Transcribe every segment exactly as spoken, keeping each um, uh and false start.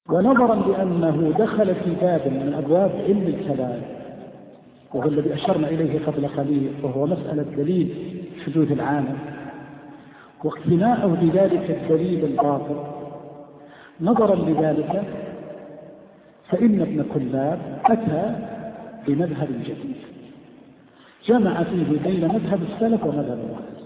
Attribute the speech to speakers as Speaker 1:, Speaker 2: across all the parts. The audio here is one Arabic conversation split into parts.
Speaker 1: ونظرا لأنه دخل في باب من أبواب علم الكلام وهو الذي أشرنا إليه قبل قليل، وهو مسألة دليل حدوث العالم واقتناعه بذلك الدليل الباطل، نظرا لذلك فإن ابن كلاب أتى بمذهب جديد جمع فيه بين مذهب السلف ومذهب الخلف،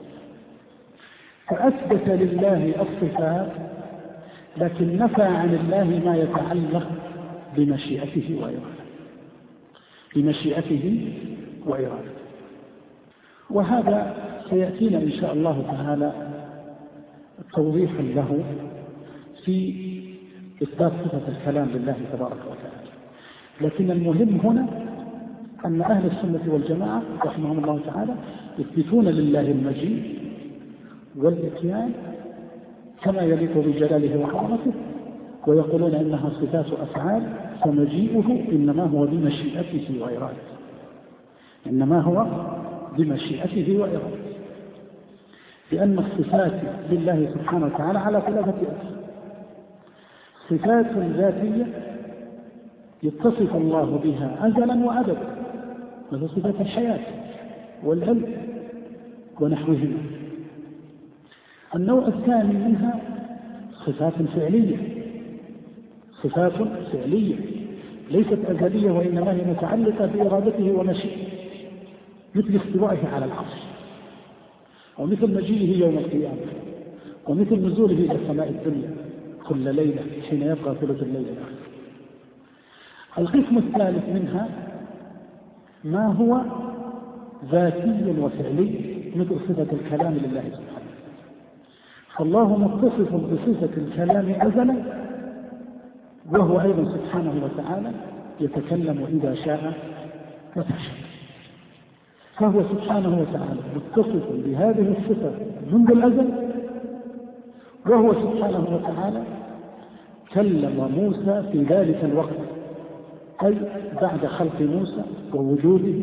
Speaker 1: فأثبت لله الصفات لكن نفى عن الله ما يتعلق بمشيئته وإرادته بمشيئته وإرادته وهذا سيأتينا إن شاء الله تعالى توضيحا له في إثبات صفة الكلام لله تبارك وتعالى. لكن المهم هنا أن أهل السنة والجماعة رحمهم الله تعالى يثبتون لله المجيء والإتيان كما يليق بجلاله وعظمته، ويقولون إنها صفات أفعال، فمجيئه إنما هو بمشيئته وإرادته إنما هو بمشيئته وإرادته لأن الصفات لله سبحانه وتعالى على ثلاثة أسس: صفات ذاتية يتصف الله بها أزلا وأبدا مثل صفات الحياة والعلم ونحوهما. النوع الثاني منها صفات فعلية صفات فعلية ليست أزلية وإنما هي متعلقة بإرادته ومشيئته، مثل استوائه على العرش، ومثل مجيئه يوم القيامة، ومثل نزوله إلى السماء الدنيا كل ليلة حين يبقى ثلث الليل الآخر. القسم الثالث منها ما هو ذاتي وفعلي مثل صفة الكلام لله سبحانه، فالله متصف بصفة الكلام أزلا، وهو أيضا سبحانه وتعالى يتكلم إذا شاء متى شاء، فهو سبحانه وتعالى متصف بهذه الصفة منذ الأزل، وهو سبحانه وتعالى كلم موسى في ذلك الوقت، أي بعد خلق موسى ووجوده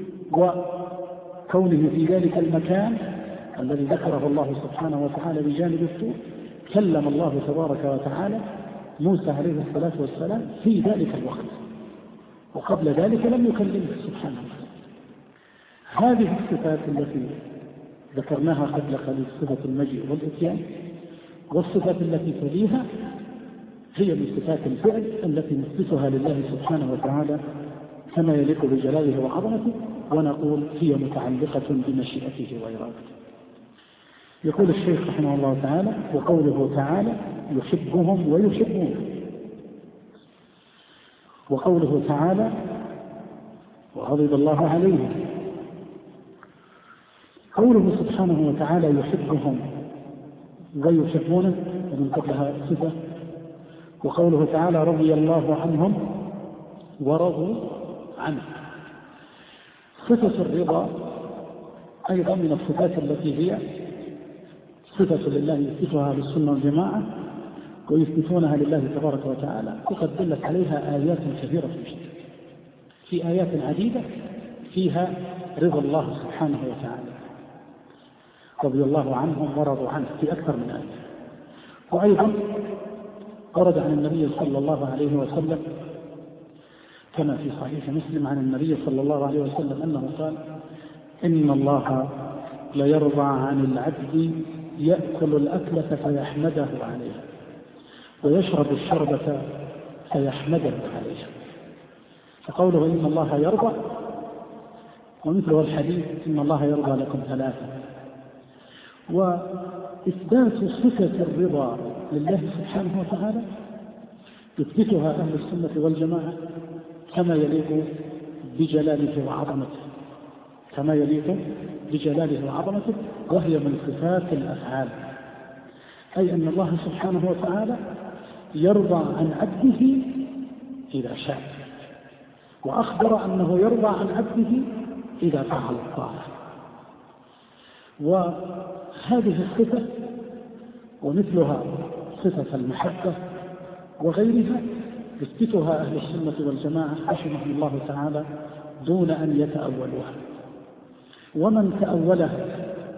Speaker 1: وكونه في ذلك المكان الذي ذكره الله سبحانه وتعالى بجانب الطور، كلم الله تبارك وتعالى موسى عليه الصلاة والسلام في ذلك الوقت، وقبل ذلك لم يكلمه سبحانه وتعالى. هذه الصفات التي ذكرناها قبل قليل، صفة المجيء والإتيان، والصفات التي تليها هي من صفات الفعل التي نثبتها لله سبحانه وتعالى كما يليق بجلاله وعظمته، ونقول هي متعلقة بمشيئته وإرادته. يقول الشيخ رحمه الله تعالى: وقوله تعالى يحبهم ويحبون، وقوله تعالى وغضب الله عليهم، قوله سبحانه وتعالى يحبهم ويحبونه ومن قبلها صفة، وقوله تعالى رضي الله عنهم ورضوا عنه. صفة الرضا أيضا من الصفات التي هي صفة لله يثبتها للسنة والجماعة ويثبتونها لله تبارك وتعالى، وقد دلت عليها آيات كثيرة جدا، في آيات عديدة فيها رضا الله سبحانه وتعالى، رضي الله عنهم ورضوا عنه في أكثر من آية. وأيضا ورد عن النبي صلى الله عليه وسلم كما في صحيح مسلم عن النبي صلى الله عليه وسلم أنه قال: إن الله ليرضى عن العبد يأكل الأكلة فيحمده عليها، ويشرب الشربة فيحمده عليها. فقوله إن الله يرضى، ومثله الحديث إن الله يرضى لكم ثلاثة. وإثبات صفة الرضا لله سبحانه وتعالى يثبتها أهل السنة والجماعة كما يليق بجلاله وعظمته كما يليق بجلاله وعظمته وهي من صفات الأفعال، أي أن الله سبحانه وتعالى يرضى عن عبده إذا شاء، وأخبر أنه يرضى عن عبده إذا فعل الطاعة. وهذه الصفة ومثلها صفة المحبة وغيرها يثبتها أهل السنة والجماعة رحمهم الله تعالى دون أن يتأولوها. ومن تأولها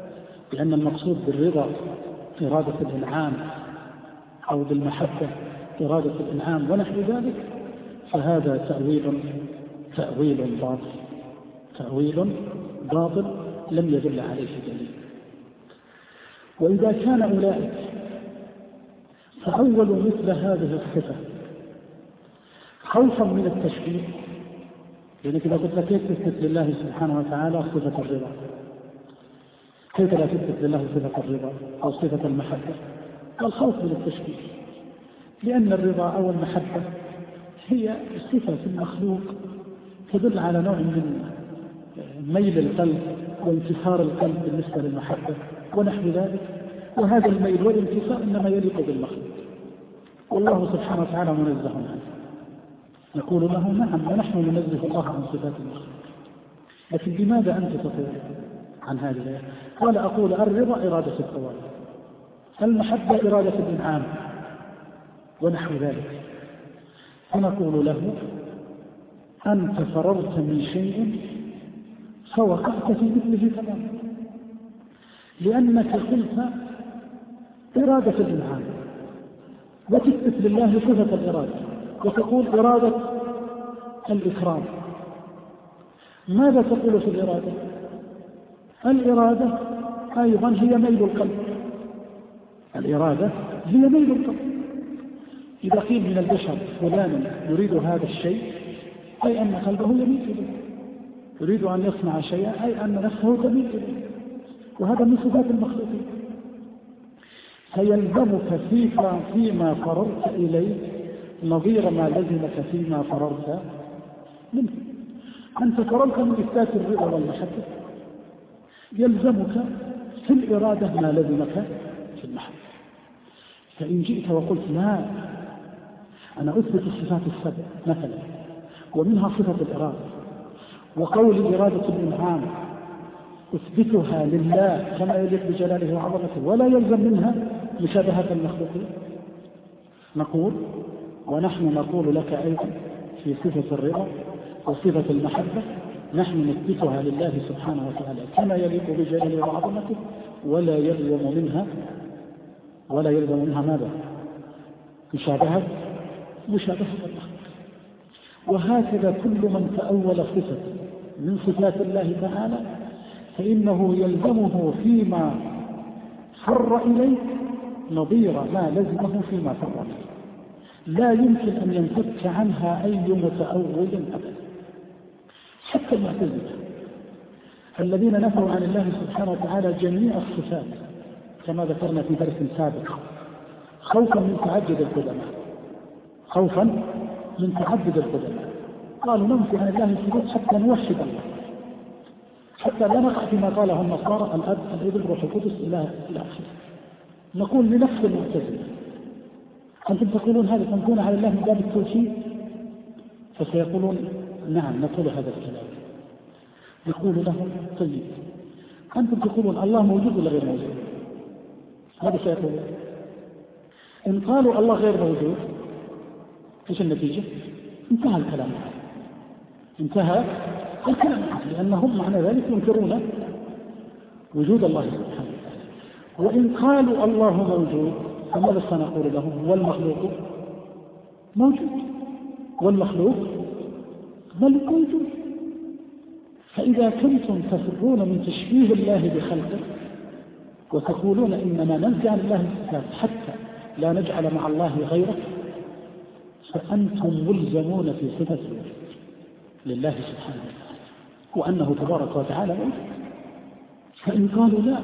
Speaker 1: بأن المقصود بالرضا إرادة الإنعام أو بالمحبة إرادة الإنعام ونحو ذلك، فهذا تأويل تأويل باطل تأويل باطل لم يدل عليه دليل. وإذا كان أولئك فأولوا مثل هذه الصفة خوفا من التشبيه، لأنك إذا قلت كيف تثبت لله سبحانه وتعالى صفة الرضا، كيف لا تثبت لله صفة الرضا أو صفة المحبة؟ الخوف من التشبيه، لأن الرضا أو المحبة هي صفة في المخلوق تدل على نوع من ميل القلب وانتصار القلب بالنسبة للمحبة ونحو ذلك، وهذا الميل والانتصار إنما يليق بالمخلوق، والله سبحانه وتعالى منزه عنه. نقول له نعم ونحن ننزه الله عن صفات المخلوق، لكن لماذا أنت تطير عن هذه الآية؟ قال أقول الرضا إرادة الثواب، المحبة إرادة الإنعام ونحو ذلك، فنقول له أنت فررت من شيء فوقعت في مثله تماما، لأنك قلت إرادة الإنعام وتثبت لله صفة الإرادة وتقول إرادة الإكرام. ماذا تقول في الإرادة؟ الإرادة أيضا هي ميل القلب، الإرادة هي ميل القلب. إذا قيل من البشر فلان يريد هذا الشيء أي أن قلبه يميل إليه، يريد أن يصنع شيئا أي أن نفسه تميل إليه، وهذا من صفات المخلوقين. فيلزمك فيما فررت إليه نظير ما لزمك فيما فررت منه. أنت فررت من إثبات الرضا والمحبة، يلزمك في الإرادة ما لزمك في المحبة. فإن جئت وقلت لا أنا أثبت الصفات السبع مثلا ومنها صفة الإرادة، وقول إرادة الإنعام أثبتها لله كما يليق بجلاله وعظمته ولا يلزم منها مشابهة المخلوقين، نقول ونحن نقول لك أيضا في صفة الرضا وصفة المحبة نحن نثبتها لله سبحانه وتعالى كما يليق بجلاله وعظمته ولا يلزم منها ولا يلزم منها ماذا؟ مشابهة مشابهة المخلوق. وهكذا كل من تأول صفة من صفات الله تعالى فإنه يلزمه فيما فر إليه نظير ما لزمه فيما فر إليه، لا يمكن أن ينفك عنها أي متأول أبدا. حتى المعتزلة الذين نفوا عن الله سبحانه وتعالى جميع الصفات كما ذكرنا في درس سابق خوفا من تعدد القدماء خوفا من تعدد القدماء قالوا ننفي عن الله الصفات حتى نوحد الله، حتى لا نقع فيما قاله النصارى الأب الابن روح القدس إلى آخره. نقول لنفس المعتزلة أنتم تقولون هذا تنفون على الله من باب التوحيد، فسيقولون نعم نقول هذا الكلام. يقول لهم طيب أنتم تقولون الله موجود ولا غير موجود؟ هذا سيقولون. إن قالوا الله غير موجود ايش النتيجة؟ انتهى الكلام، انتهى الكلام، لأنهم معنى ذلك ينكرون وجود الله سبحانه وتعالى. وإن قالوا الله موجود فماذا سنقول لهم؟ والمخلوق موجود والمخلوق موجود. فإذا كنتم تفرون من تشبيه الله بخلقه وتقولون إنما ننزع عن الله الصفات حتى لا نجعل مع الله غيره فأنتم ملزمون في صفة لله سبحانه وتعالى وأنه تبارك وتعالى موجود. فإن قالوا لا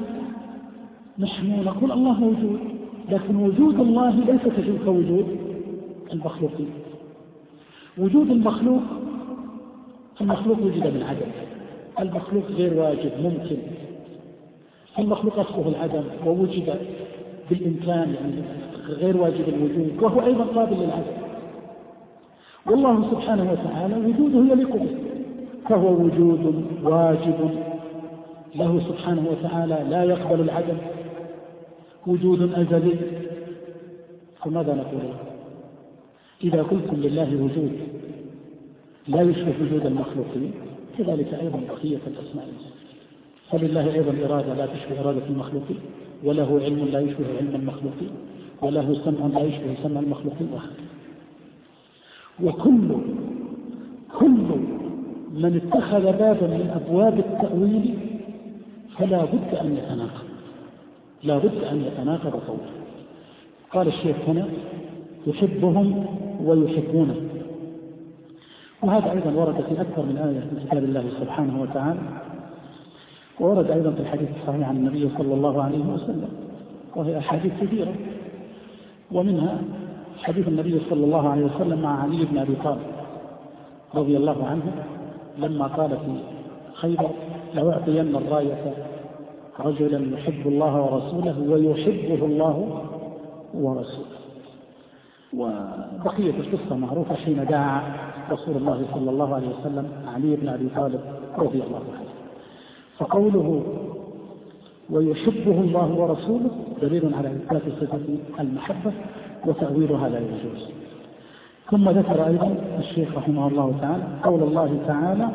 Speaker 1: نحن نقول الله موجود، لكن وجود الله ليس كوجود المخلوقين. وجود المخلوق المخلوق وجد من عدم، المخلوق غير واجب ممكن، المخلوق أصله العدم ووجد بالإمكان يعني غير واجب الوجود وهو أيضا قابل للعدم. والله سبحانه وتعالى وجوده يليق به، فهو وجود واجب له سبحانه وتعالى لا يقبل العدم، وجود أزلي. فماذا نقول؟ إذا قلتم لله وجود لا يشبه وجود المخلوقين كذلك أيضا بقية الأسماء، فلله أيضا إرادة لا تشبه إرادة المخلوقين، وله علم لا يشبه علم المخلوقين، وله سمع لا يشبه سمع المخلوقين وهكذا. وكل كل من اتخذ بابا من أبواب التأويل فلا بد أن يتناقض، لا بد أن يتناقض قوله. قال الشيخ هنا يحبهم ويحبونه، وهذا أيضا ورد في أكثر من آية من كتاب الله سبحانه وتعالى، وورد أيضا في الحديث الصحيح عن النبي صلى الله عليه وسلم، وهي أحاديث كثيرة، ومنها حديث النبي صلى الله عليه وسلم مع علي بن أبي طالب رضي الله عنه لما قال في خيبر: لأعطين الراية رجلا يحب الله ورسوله ويحبه الله ورسوله. وبقية القصة معروفة حين دعا رسول الله صلى الله عليه وسلم علي بن أبي طالب رضي الله عنه. فقوله ويحبه الله ورسوله دليل على إثبات صفة المحبة، وتأويلها لا يجوز. ثم ذكر أيضا الشيخ رحمه الله تعالى قول الله تعالى: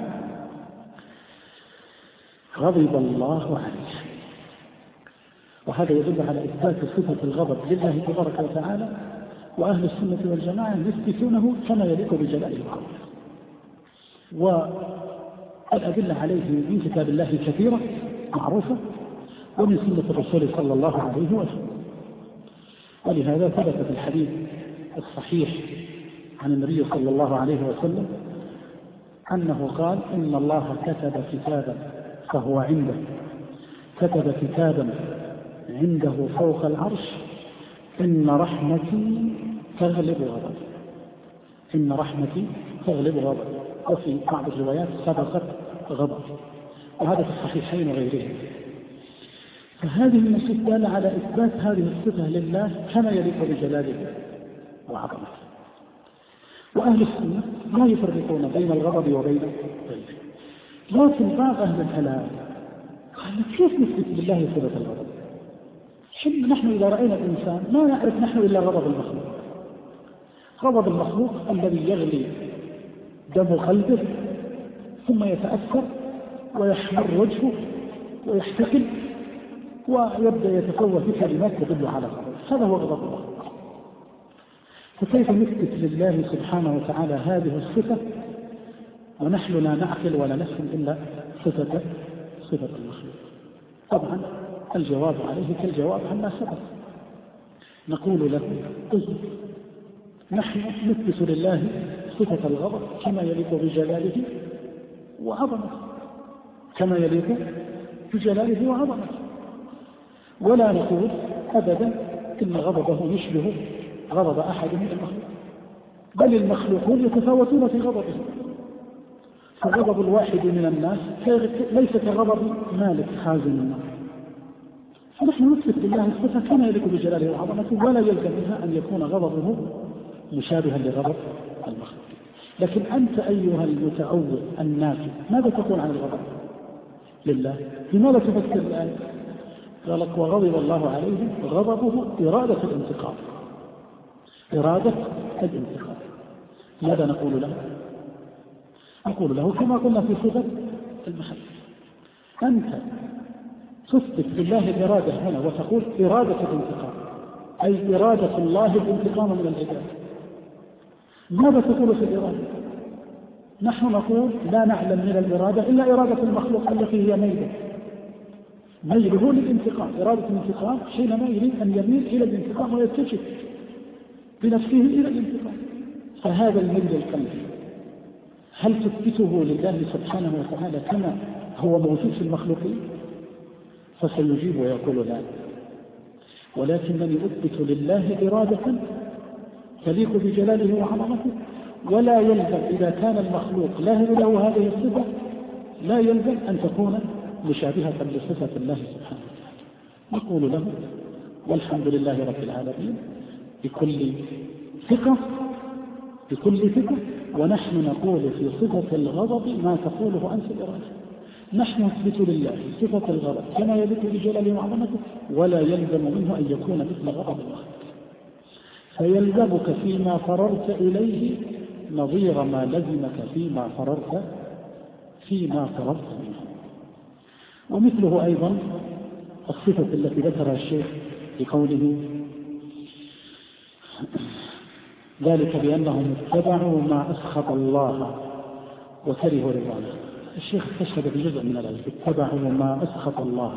Speaker 1: غضب الله عليه، وهذا يدل على إثبات صفة الغضب لله تبارك وتعالى، وأهل السنة والجماعة يثبتونه كما يليق بجلاله وعظمته. والأدلة عليه من كتاب الله كثيرة معروفة، ومن سنة الرسول صلى الله عليه وسلم. ولهذا ثبت في الحديث الصحيح عن النبي صلى الله عليه وسلم أنه قال: إن الله كتب كتابا فهو عنده، كتب كتابا عنده فوق العرش: إن رحمتي تغلب غضبي، إن رحمتي تغلب غضبي، وفي بعض الروايات سبقت غضبي، وهذا في الصحيحين وغيرهم. فهذه النصوص دالة على إثبات هذه الصفة لله كما يليق بجلاله وعظمته. وأهل السنة لا يفرقون بين الغضب وبين غيره، لكن بعض أهل الكلام قال: كيف نثبت لله صفة الغضب؟ حين نحن إذا رأينا الإنسان ما نعرف نحن إلا غضب المخلوق، غضب المخلوق الذي يغلي دم قلبه ثم يتأثر ويحمر وجهه ويحتقل ويبدأ يتفوه في كلمات تدل على غضب، هذا هو غضب الله. فكيف نثبت لله سبحانه وتعالى هذه الصفة ونحن لا نعقل ولا نفهم إلا صفة صفة المخلوق؟ طبعا الجواب عليه كالجواب عما سبق، نقول له: طيب نحن نثبت لله صفة الغضب كما يليق بجلاله وعظمته، كما يليق بجلاله وعظمته، ولا نقول أبدا إن غضبه يشبه غضب أحد من المخلوق، بل المخلوقون يتفاوتون في غضبه. فغضب الواحد من الناس ليس كغضب مالك خازن النار. فنحن نثبت لله الصفة كما يليق بجلاله وعظمته، ولا يلزم منها أن يكون غضبه مشابها لغضب المخلوق. لكن أنت أيها المتأول النافي ماذا تقول عن الغضب لله؟ لماذا تفسر الآية؟ قال لك: وغضب الله عليهم، غضبه إرادة الانتقام، إرادة الانتقام. ماذا نقول له؟ نقول له كما قلنا في صفة المحبة، أنت تثبت لله الإرادة هنا وتقول إرادة الانتقام، أي إرادة الله الانتقام من العباد. ماذا تقول في الإرادة؟ نحن نقول لا نعلم من الإرادة إلا إرادة المخلوق التي هي ميلة، ميله للانتقام، إرادة الانتقام حينما يريد أن يميل إلى الانتقام ويتجه بنفسه إلى الانتقام. فهذا الميل القلبي هل تثبته لله سبحانه وتعالى كما هو موجود في المخلوقين؟ فسيجيب ويقول لا، ولكنني أثبت لله إرادة تليق بجلاله وعظمته، ولا يلزم إذا كان المخلوق له هذه الصفة لا يلزم أن تكون مشابهة لصفة الله سبحانه وتعالى. نقول له: والحمد لله رب العالمين بكل ثقة بكل ثقة، ونحن نقول في صفة الغضب ما تقوله أنت الإرادة. نحن نثبت لله صفة الغضب كما يليق بجلاله وعظمته، ولا يلزم منه أن يكون مثل غضب الله. فيلزمك فيما فررت إليه نظير ما لزمك فيما فررت فيما فررت منه. ومثله أيضا الصفة التي ذكرها الشيخ بقوله: ذلك بأنهم اتبعوا ما أسخط الله وكرهوا رضوانه. الشيخ استشهد بجزء من الآية اتبعوا ما أسخط الله.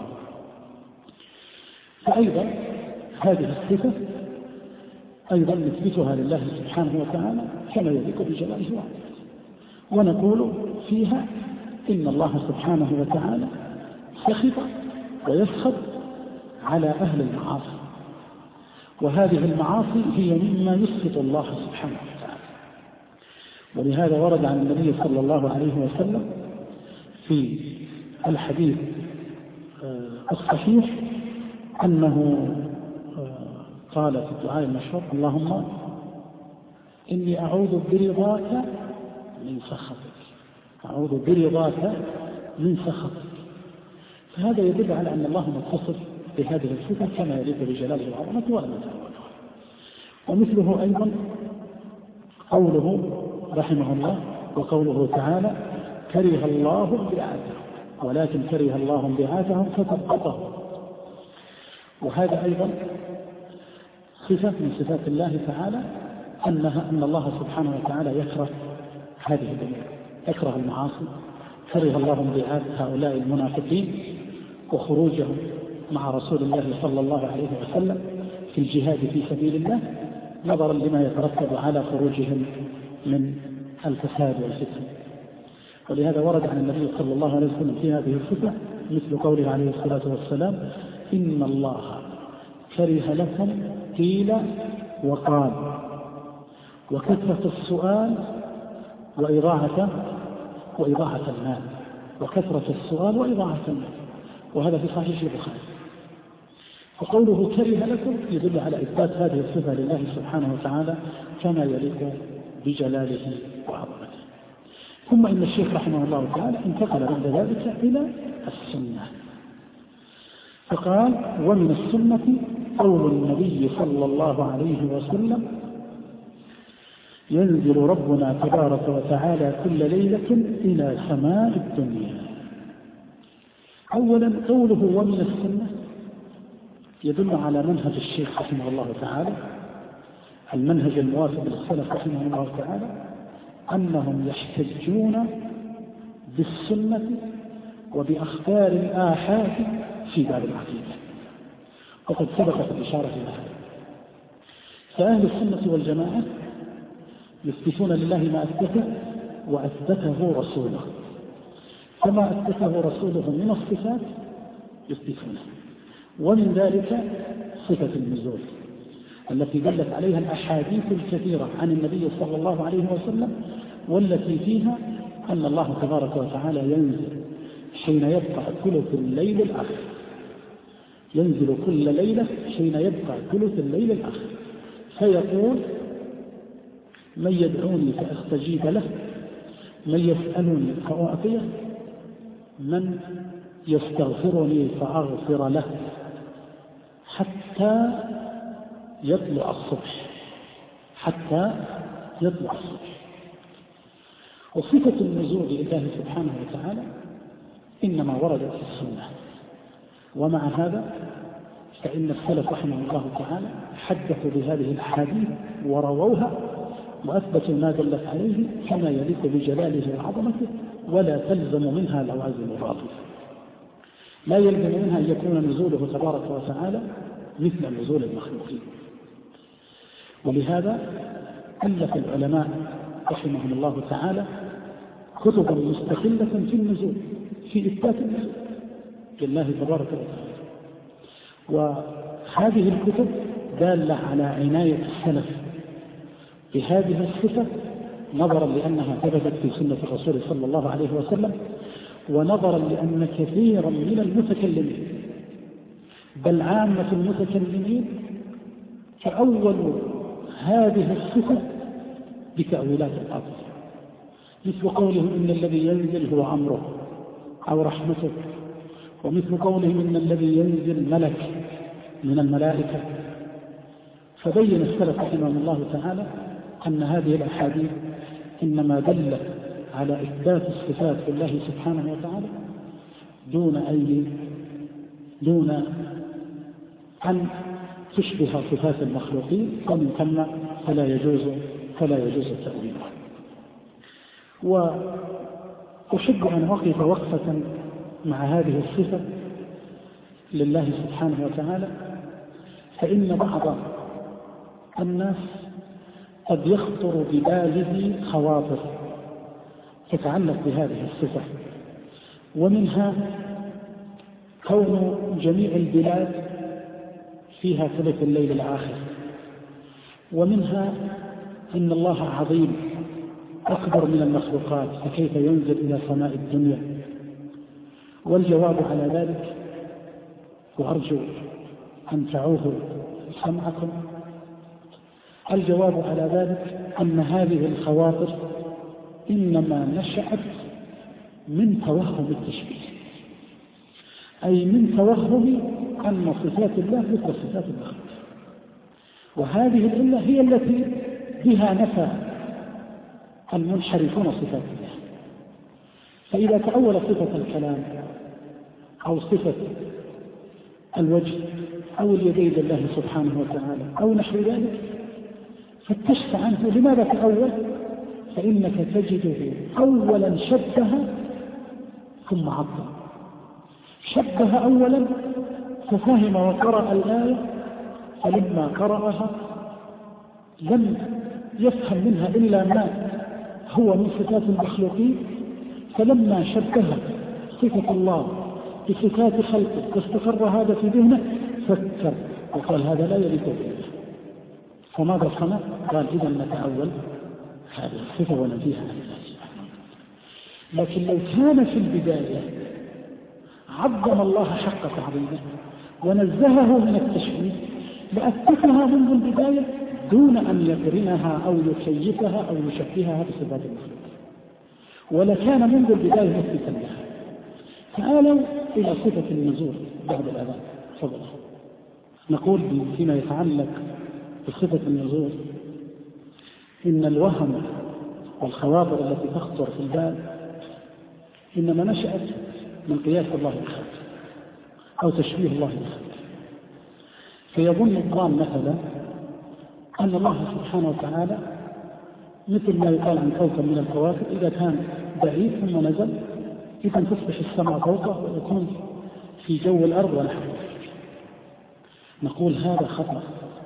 Speaker 1: فأيضا هذه الصفة أيضا نثبتها لله سبحانه وتعالى كما يليق بجلاله وعظمته، ونقول فيها إن الله سبحانه وتعالى سخط ويسخط على أهل المعاصي، وهذه المعاصي هي مما يسخط الله سبحانه وتعالى. ولهذا ورد عن النبي صلى الله عليه وسلم في الحديث الصحيح أنه قال في الدعاء المشهور اللهم إني أعوذ برضاك من سخطك، أعوذ برضاك من سخطك. فهذا يدل على أن الله متصف بهذه الصفة كما يليق بجلاله وعظمته ولا يتعوضها. ومثله أيضا قوله رحمه الله وقوله تعالى كره الله بعاثهم ولكن كره الله بعاثهم فتبقطهم. وهذا أيضا صفة من صفات الله تعالى أنها أن الله سبحانه وتعالى يكره هذه الأمور، يكره المعاصي. كره الله انبعاث هؤلاء المنافقين وخروجهم مع رسول الله صلى الله عليه وسلم في الجهاد في سبيل الله نظرا لما يترتب على خروجهم من الفساد والفتن. ولهذا ورد عن النبي صلى الله عليه وسلم في هذه الصفة مثل قوله عليه الصلاة والسلام إن الله كره لكم قيل وقال وكثرة السؤال وإضاعة وإضاعة المال، وكثرة السؤال وإضاعة المال، وهذا في صحيح البخاري. فقوله كره لكم يدل على إثبات هذه الصفة لله سبحانه وتعالى كما يليق بجلاله وعظمته. ثم إن الشيخ رحمه الله تعالى انتقل بعد ذلك إلى السنة، فقال ومن السنة قول النبي صلى الله عليه وسلم ينزل ربنا تبارك وتعالى كل ليلة إلى سماء الدنيا. أولا قوله ومن السنة يدل على منهج الشيخ رحمه الله تعالى، المنهج الموافق للسلف رحمه الله تعالى، أنهم يحتجون بالسنة وبأخبار الآحاد في باب العقيدة، وقد سبقت الإشارة إلى هذا. فأهل السنة والجماعة يثبتون لله ما أثبته وأثبته رسوله، فما أثبته رسوله من الصفات يثبتونه، ومن ذلك صفة النزول التي دلت عليها الأحاديث الكثيرة عن النبي صلى الله عليه وسلم، والتي فيها أن الله تبارك وتعالى ينزل حين يبقى ثلث الليل الآخر، ينزل كل ليلة حين يبقى ثلث الليل الآخر، فيقول من يدعوني فأستجيب له، من يسألني فأعطيه، من يستغفرني فأغفر له، حتى يطلع الصبح، حتى يطلع الصبح. وصفة النزول لله سبحانه وتعالى إنما وردت في السنة. ومع هذا فإن السلف رحمه الله تعالى حدثوا بهذه الحديث ورووها وأثبتوا ما دلت عليه كما يليق بجلاله وعظمته، ولا تلزم منها لوازم الباطل. لا يلزم منها أن يكون نزوله تبارك وتعالى مثل نزول المخلوقين. ولهذا ألف العلماء رحمهم الله تعالى كتبا مستقلة في النزول، في إثبات النزول لله تبارك وتعالى. وهذه الكتب دالة على عناية السلف بهذه الصفة، نظرا لأنها ثبتت في سنة الرسول صلى الله عليه وسلم، ونظرا لأن كثيرا من المتكلمين بل عامة المتكلمين تأولوا هذه الصفة بتأويلات الآخر، مثل قولهم إن الذي ينزل هو أمره أو رحمته، ومثل قولهم إن الذي ينزل ملك من الملائكة. فبين السلف رحمه الله تعالى أن هذه الأحاديث إنما دلت على إثبات الصفات لله سبحانه وتعالى دون أي دون أن تشبه صفات المخلوقين، ومن ثم فلا يجوز فلا يجوز التأويل. وأحب أن أقف وقفة مع هذه الصفة لله سبحانه وتعالى، فإن بعض الناس قد يخطر بباله خواطر تتعلق بهذه الصفة، ومنها كون جميع البلاد فيها ثلث الليل الآخر، ومنها إن الله عظيم أكبر من المخلوقات فكيف ينزل إلى سماء الدنيا. والجواب على ذلك، وأرجو أن تعوه سمعكم، الجواب على ذلك أن هذه الخواطر إنما نشأت من توهم التشبيه، أي من توهم أن صفات الله مثل صفات المخلوق، وهذه العلة هي التي بها نفى المنحرفون صفات الله. فإذا تأول صفة الكلام أو صفة الوجه أو اليدين لله سبحانه وتعالى أو نحو ذلك فتشت عنه. لماذا تأول؟ فإنك تجده أولا شبه ثم عطل. شبه أولا ففهم وقرأ الآية، فلما قرأها لم يفهم منها إلا ما هو من صفات المخلوقين، فلما شبه صفة الله بصفات خلقه واستقر هذا في ذهنه فكر وقال هذا لا يليق به. فماذا صنع؟ قال إذا نتأول هذه الصفة ونفيها عن الله سبحانه. لكن لو كان في البداية عظم الله حق تعظيمه ونزهه من التشبيه لأثبتها منذ البداية دون أن يقرنها أو يكيفها أو يشبهها بصفات المخلوق، ولكان منذ البداية مثبتا لها. تعالوا إلى صفة النزول بعد الأذان. تفضل. نقول فيما يتعلق بصفة النزول إن الوهم والخواطر التي تخطر في البال إنما نشأت من قياس الله بالخلق أو تشبيه الله بالخلق. فيظن الظان مثلا أن الله سبحانه وتعالى مثل ما يقال عن كوكب من الكواكب إذا كان بعيد ثم نزل إذا تصبح السماء فوقه ويكون في جو الأرض ونحو ذلك. نقول هذا خطأ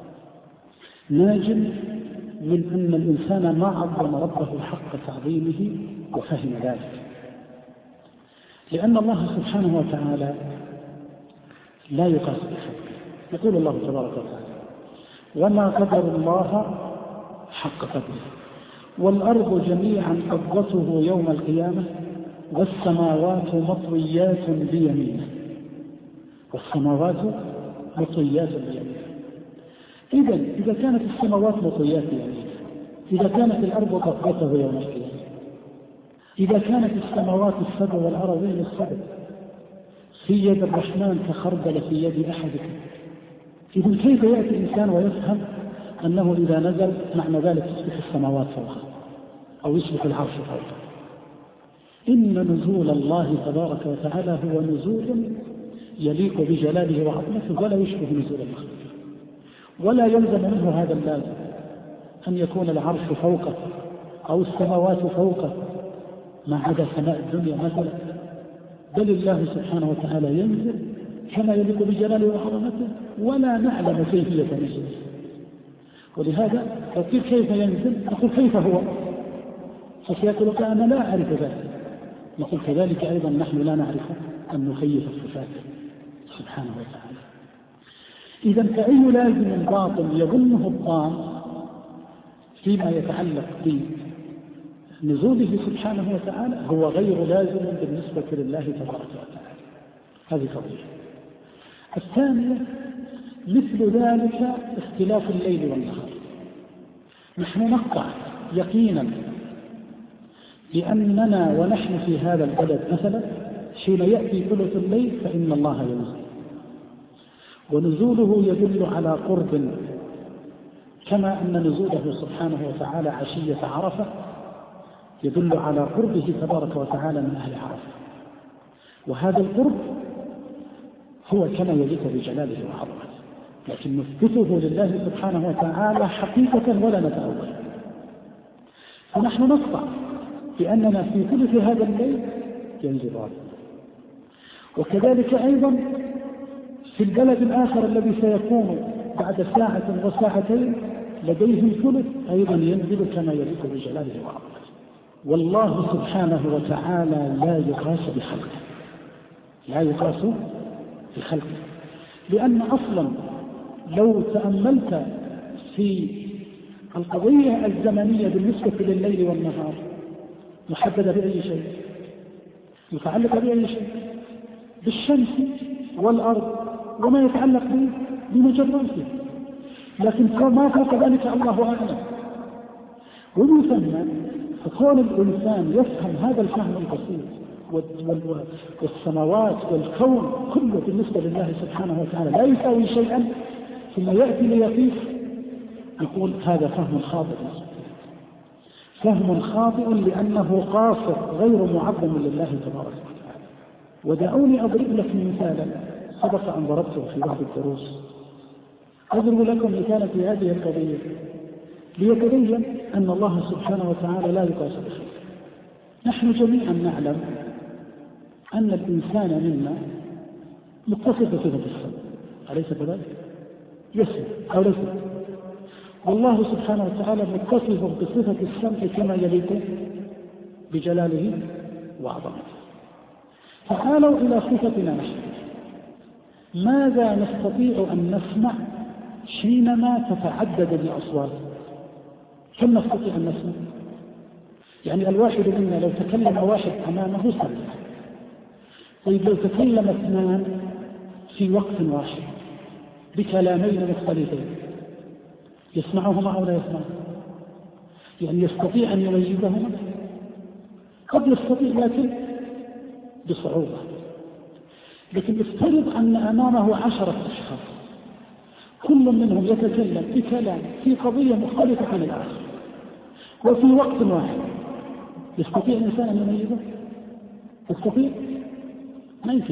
Speaker 1: ناجم من أن الإنسان ما عظم ربه حق تعظيمه وفهم ذلك، لأن الله سبحانه وتعالى لا يقاس بخلقه. يقول الله تبارك وتعالى وما قدر الله حق قدره والأرض جميعا قبضته يوم القيامة والسماوات مطويات بيمينه. والسماوات مطويات بيمينه. إذا إذا كانت السماوات مطويات بيمينه، إذا كانت الأرض قبضته يوم القيامة، إذا كانت السماوات السبع والأراضين السبع في يد الرحمن كخردل في يد أحدكم، إذن كيف يأتي الإنسان ويفهم أنه إذا نزل معنى ذلك يصبح السماوات فوقه أو يصبح العرش فوقه؟ إن نزول الله تبارك وتعالى هو نزول يليق بجلاله وعظمته ولا يشبه نزول المخلوق، ولا يلزم منه هذا اللازم أن يكون العرش فوقه أو السماوات فوقه ما عدا سماء الدنيا مثلا، بل الله سبحانه وتعالى ينزل كما يليق بجلاله وعظمته ولا نعلم كيفية نزوله. ولهذا تقول كيف ينزل؟ نقول كيف هو؟ فسيقول أنا لا أعرف ذلك. نقول كذلك أيضا نحن لا نعرف أن نخيف الصفات سبحانه وتعالى. إذا فأي لازم باطل يظنه الظان فيما يتعلق بنزوله سبحانه وتعالى هو غير لازم بالنسبة لله تبارك وتعالى. هذه قضية. الثانية مثل ذلك اختلاف الليل والنهار. نحن نقطع يقينا لأننا ونحن في هذا البلد مثلا حين يأتي ثلث الليل فإن الله ينزل، ونزوله يدل على قرب، كما أن نزوله سبحانه وتعالى عشية عرفة يدل على قربه تبارك وتعالى من أهل عرفة. وهذا القرب هو كما يليق بجلاله وعظمته. لكن نثبته لله سبحانه وتعالى حقيقة ولا نتأول. فنحن نقطع بأننا في ثلث هذا الليل ينزل ربنا، وكذلك أيضا في البلد الآخر الذي سيكون بعد ساعة وساعتين لديهم ثلث أيضا ينزل كما يليق بجلاله وعظمته. والله سبحانه وتعالى لا يقاس بخلقه، لا يقاس بخلقه، لأن أصلا لو تأملت في القضية الزمنية بالنسبة لليل والنهار محددة بأي شيء؟ متعلقة بأي شيء؟ بالشمس والأرض وما يتعلق بمجراته، لكن ما فوق ذلك الله أعلم. ومن ثم فكون الإنسان يفهم هذا الفهم البسيط والسماوات والكون كله بالنسبة لله سبحانه وتعالى لا يساوي شيئا، ثم يأتي ليقيس يقول هذا فهم خاطئ، فهم خاطئ لأنه قاصر غير معظم لله تبارك وتعالى. ودعوني أضرب لكم مثالا سبق أن ضربته في بعض الدروس. أضرب لكم مثالا في هذه القضية ليتبين أن الله سبحانه وتعالى لا يقاس بخلقه. نحن جميعا نعلم أن الإنسان منا متصف بصفة السمع، أليس كذلك؟ يسمع أو لا يسمع؟ والله سبحانه وتعالى متصف بصفة السمع كما يليق بجلاله وعظمته. تعالوا إلى صفتنا نحن، ماذا نستطيع أن نسمع حينما تتعدد الأصوات؟ كم نستطيع أن نسمع؟ يعني الواحد منا لو تكلم واحد أمامه سمع، طيب لو تكلم اثنان في وقت واحد بكلامين مختلفين يسمعهما أو لا يسمع؟ يعني يستطيع أن يميزهما؟ قد يستطيع لكن بصعوبة. لكن افترض أن أمامه عشرة أشخاص كل منهم يتكلم بكلام في قضية مختلفة عن الآخر وفي وقت واحد، يستطيع الإنسان أن يميزه؟ يستطيع؟ ما يمكن.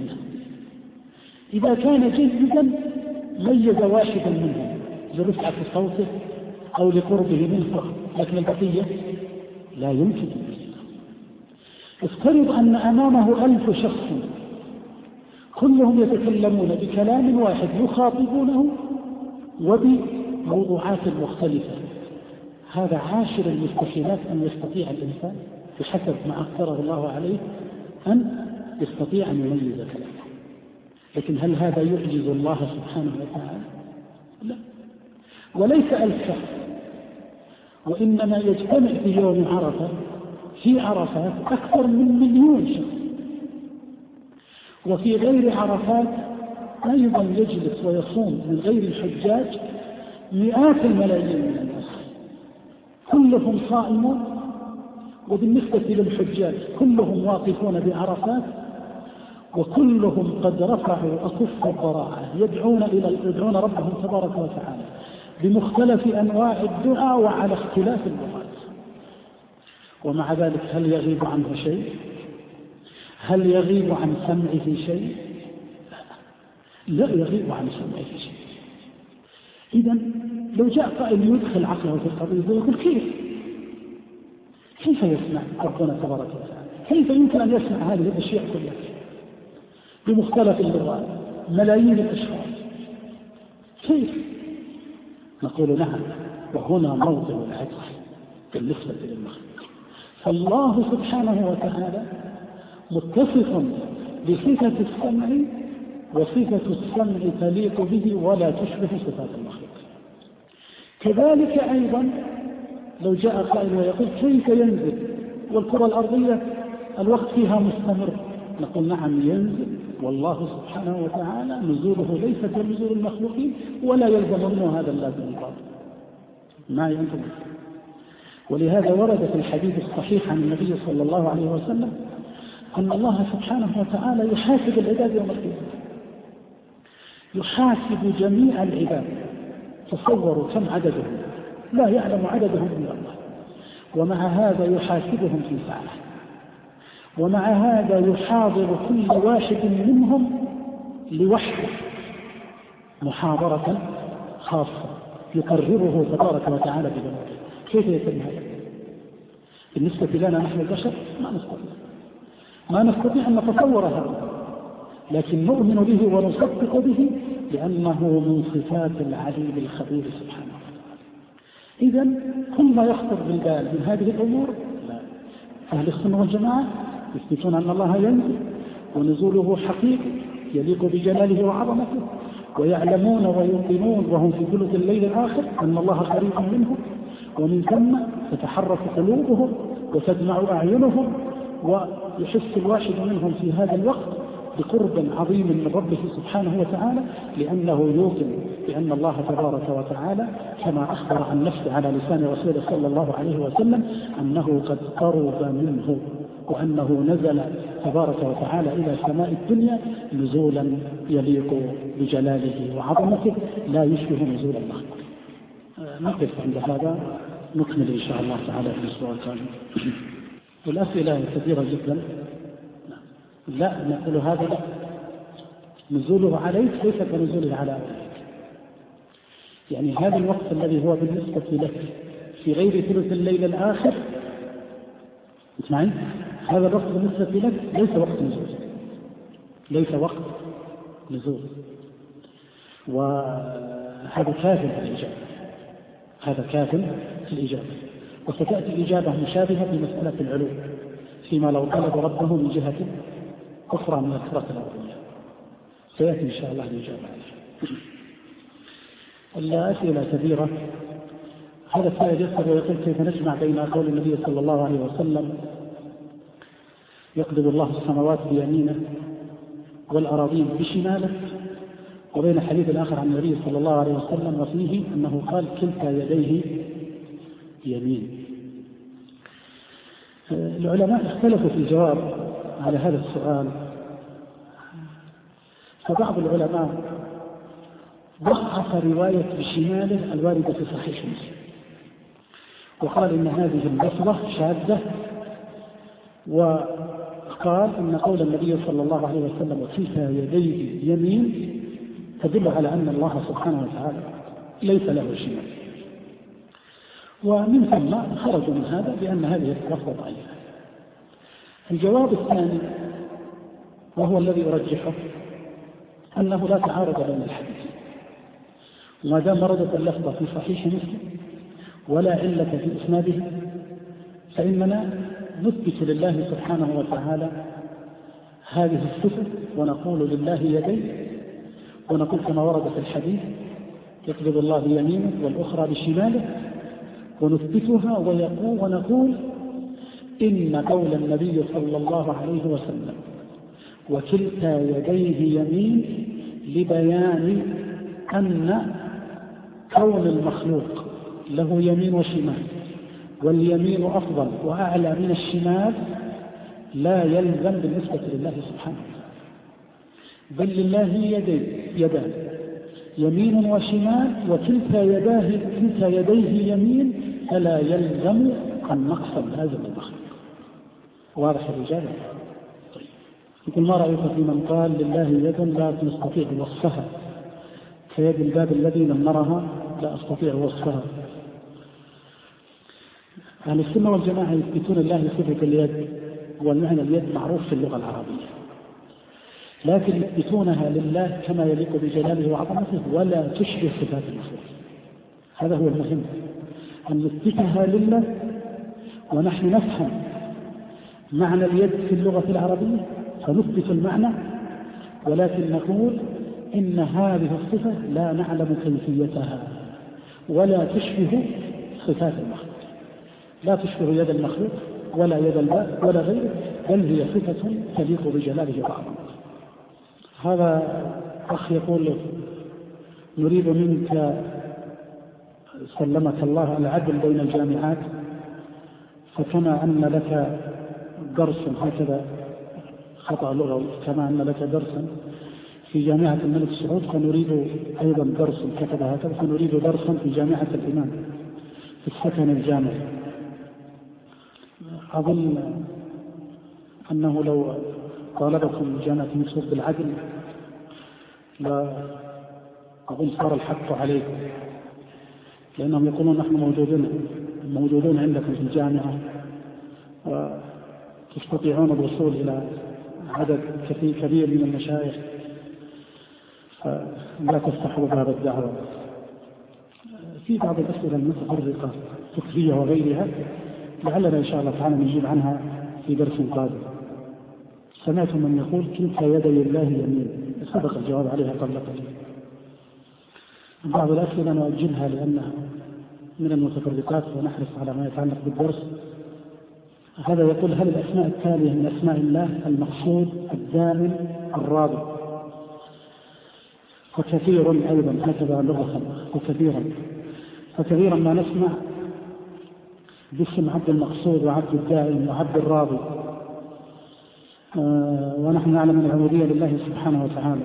Speaker 1: إذا كان جيدا ميز واحدا منهم لرفعة صوته أو لقربه منه، لكن البقية لا يمكن أن يميزه. افترض أن أمامه ألف شخص كلهم يتكلمون بكلام واحد يخاطبونه وبموضوعات مختلفة، هذا عاشر المستحيلات أن يستطيع الإنسان بحسب ما أقدره الله عليه أن يستطيع أن يميز كلامه. لكن هل هذا يعجز الله سبحانه وتعالى؟ لا. وليس ألف شخص، وإنما يجتمع في يوم عرفة في عرفات أكثر من مليون شخص، وفي غير عرفات أيضا يجلس ويصوم من غير الحجاج مئات الملايين من الناس كلهم صائمون، وبالنسبة للحجاج كلهم واقفون بعرفات وكلهم قد رفعوا أكف الضراعة يدعون إلى يدعون ربهم تبارك وتعالى بمختلف أنواع الدعاء وعلى اختلاف اللغات. ومع ذلك هل يغيب عنه شيء؟ هل يغيب عن سمعه شيء؟ لا يغيب عن سمعه شيء. إذن لو جاء قائل يدخل عقله في القضية ويقول كيف؟ كيف يسمع ربنا تبارك وتعالى؟ كيف يمكن أن يسمع هذه الأشياء كلها بمختلف اللغات ملايين الأشخاص؟ كيف؟ نقول نعم، وهنا موضع العجز بالنسبة للمخلوق. فالله سبحانه وتعالى متصف بصفة السمع، وصفة السمع تليق به ولا تشبه صفات المخلوق. كذلك أيضا لو جاء قائل ويقول كيف ينزل والكرة الأرضية الوقت فيها مستمر؟ نقول نعم ينزل، والله سبحانه وتعالى نزوله ليس كنزول المخلوقين ولا يلزم منه هذا اللازم الباطل ما ينزل. ولهذا ورد في الحديث الصحيح عن النبي صلى الله عليه وسلم أن الله سبحانه وتعالى يحاسب العباد يوم القيامة، يحاسب جميع العباد. تصوروا كم عددهم، لا يعلم عددهم إلا الله، ومع هذا يحاسبهم في ساعة، ومع هذا يحاضر كل واحد منهم لوحده محاضرة خاصة يقرره تبارك وتعالى بذنبه. كيف يتم هذا؟ بالنسبة لنا نحن البشر ما نستطيع ما نستطيع أن نتصور هذا، لكن نؤمن به ونصدق به لأنه من صفات العليم الخبير سبحانه وتعالى. إذن كل ما يخطر بالبال من هذه الأمور لا. أهل السنة والجماعة يثبتون أن الله ينزل ونزوله حقيقي يليق بجلاله وعظمته، ويعلمون ويوقنون وهم في ثلث الليل الآخر أن الله قريب منهم، ومن ثم تتحرك قلوبهم وتدمع أعينهم، ويحس الواحد منهم في هذا الوقت بقرب عظيم من ربه سبحانه وتعالى، لأنه يوقن بأن الله تبارك وتعالى كما أخبر عن نفسه على لسان رسوله صلى الله عليه وسلم أنه قد قرب منه، وأنه نزل تبارك وتعالى إلى سماء الدنيا نزولا يليق بجلاله وعظمته لا يشبه نزول الله. نقف عند هذا، نكمل إن شاء الله تعالى في الأسبوع القادم. والأسئلة كثيرة جدا. لا نقول هذا لا، نزوله عليك ليس كنزوله على أولئك. يعني هذا الوقت الذي هو بالنسبة لك في غير ثلث الليل الآخر، اسمعين، هذا الوقت بالنسبة لك ليس وقت نزول، ليس وقت نزول، وهذا كافٍ في الإجابة، هذا كافٍ في الإجابة. وستأتي الإجابة مشابهة في مسألة العلو فيما لو طلب ربه من جهة أخرى من الكرة الأرضية، سيأتي إن شاء الله الإجابة عليها. الأسئلة كثيرة. هذا السائل يسأل ويقول كيف نجمع بين قول النبي صلى الله عليه وسلم يقبض الله السماوات بيمينه والأراضين بشماله، وبين حديث الآخر عن النبي صلى الله عليه وسلم وفيه أنه قال كلتا يديه يمين. العلماء اختلفوا في الجواب على هذا السؤال، فبعض العلماء ضعف رواية بشماله الواردة في صحيح مسلم، وقال إن هذه اللفظة شاذة، وقال إن قول النبي صلى الله عليه وسلم وكلتا يديه يمين تدل على أن الله سبحانه وتعالى ليس له شمال، ومن ثم خرجوا من هذا بأن هذه اللفظة ضعيفة. الجواب الثاني وهو الذي أرجحه أنه لا تعارض بين الحديث، وما دام وردت اللفظة في صحيح مسلم ولا علة في إسناده فإننا نثبت لله سبحانه وتعالى هذه الصفة ونقول لله يدين، ونقول كما ورد في الحديث يقبض الله بيمينه والأخرى بشماله، ونثبتها ويقول ونقول إن قول النبي صلى الله عليه وسلم وكلتا يديه يمين لبيان أن كون المخلوق له يمين وشمال واليمين أفضل وأعلى من الشمال لا يلزم بالنسبة لله سبحانه، بل لله يدين يدان يمين وشمال، وكلتا يداه كلتا يديه يمين، فلا يلزم النقص هذا المخلوق. واضح الإجابة؟ طيب، يقول ما رأيك في من قال لله يدا لا نستطيع وصفها كيد الباب الذي نمرها لا أستطيع وصفها؟ أهل السنة والجماعة يثبتون الله صفة اليد، والمعنى اليد معروف في اللغة العربية، لكن يثبتونها لله كما يليق بجلاله وعظمته ولا تشبه صفات المخلوق. هذا هو المهم، أن نثبتها لله ونحن نفهم معنى اليد في اللغة العربية فنثبت المعنى، ولكن نقول إن هذه الصفة لا نعلم كيفيتها ولا تشبه صفات المخلوق، لا تشبه يد المخلوق ولا يد الباب ولا غيره، بل هي صفة تليق بجلاله وعظمته. هذا أخ يقول نريد منك سلمك الله العدل بين الجامعات، فكما أن لك درس هكذا خطأ لغوي، كما أن لك درسا في جامعة الملك سعود فنريد أيضا درسا كتب هكذا، فنريد درسا في جامعة الإمام في السكن الجامعي. أظن أنه لو طالبكم جامعة الملك سعود بالعدل أظن صار الحق عليه، لأنهم يقولون نحن موجودون موجودون عندكم في الجامعة وتستطيعون الوصول إلى عدد كبير من المشايخ، فلا تفتحوا باب الدعوة. في بعض الأسئلة المتفرقة فكرية وغيرها لعلنا إن شاء الله تعالى نجيب عنها في درس قادم. سمعت من يقول كلتا يدي الله يمين، سبق الجواب عليها قبل قليل. بعض الأسئلة نؤجلها لأنها من المتفرقات ونحرص على ما يتعلق بالدرس. هذا يقول: هل الأسماء التالية من أسماء الله المقصود الدائم الرابط؟ وكثير أيضا هكذا لغة وكثيرا فكثيرا ما نسمع باسم عبد المقصود وعبد الدائم وعبد الراضي، آه ونحن نعلم العبودية لله سبحانه وتعالى.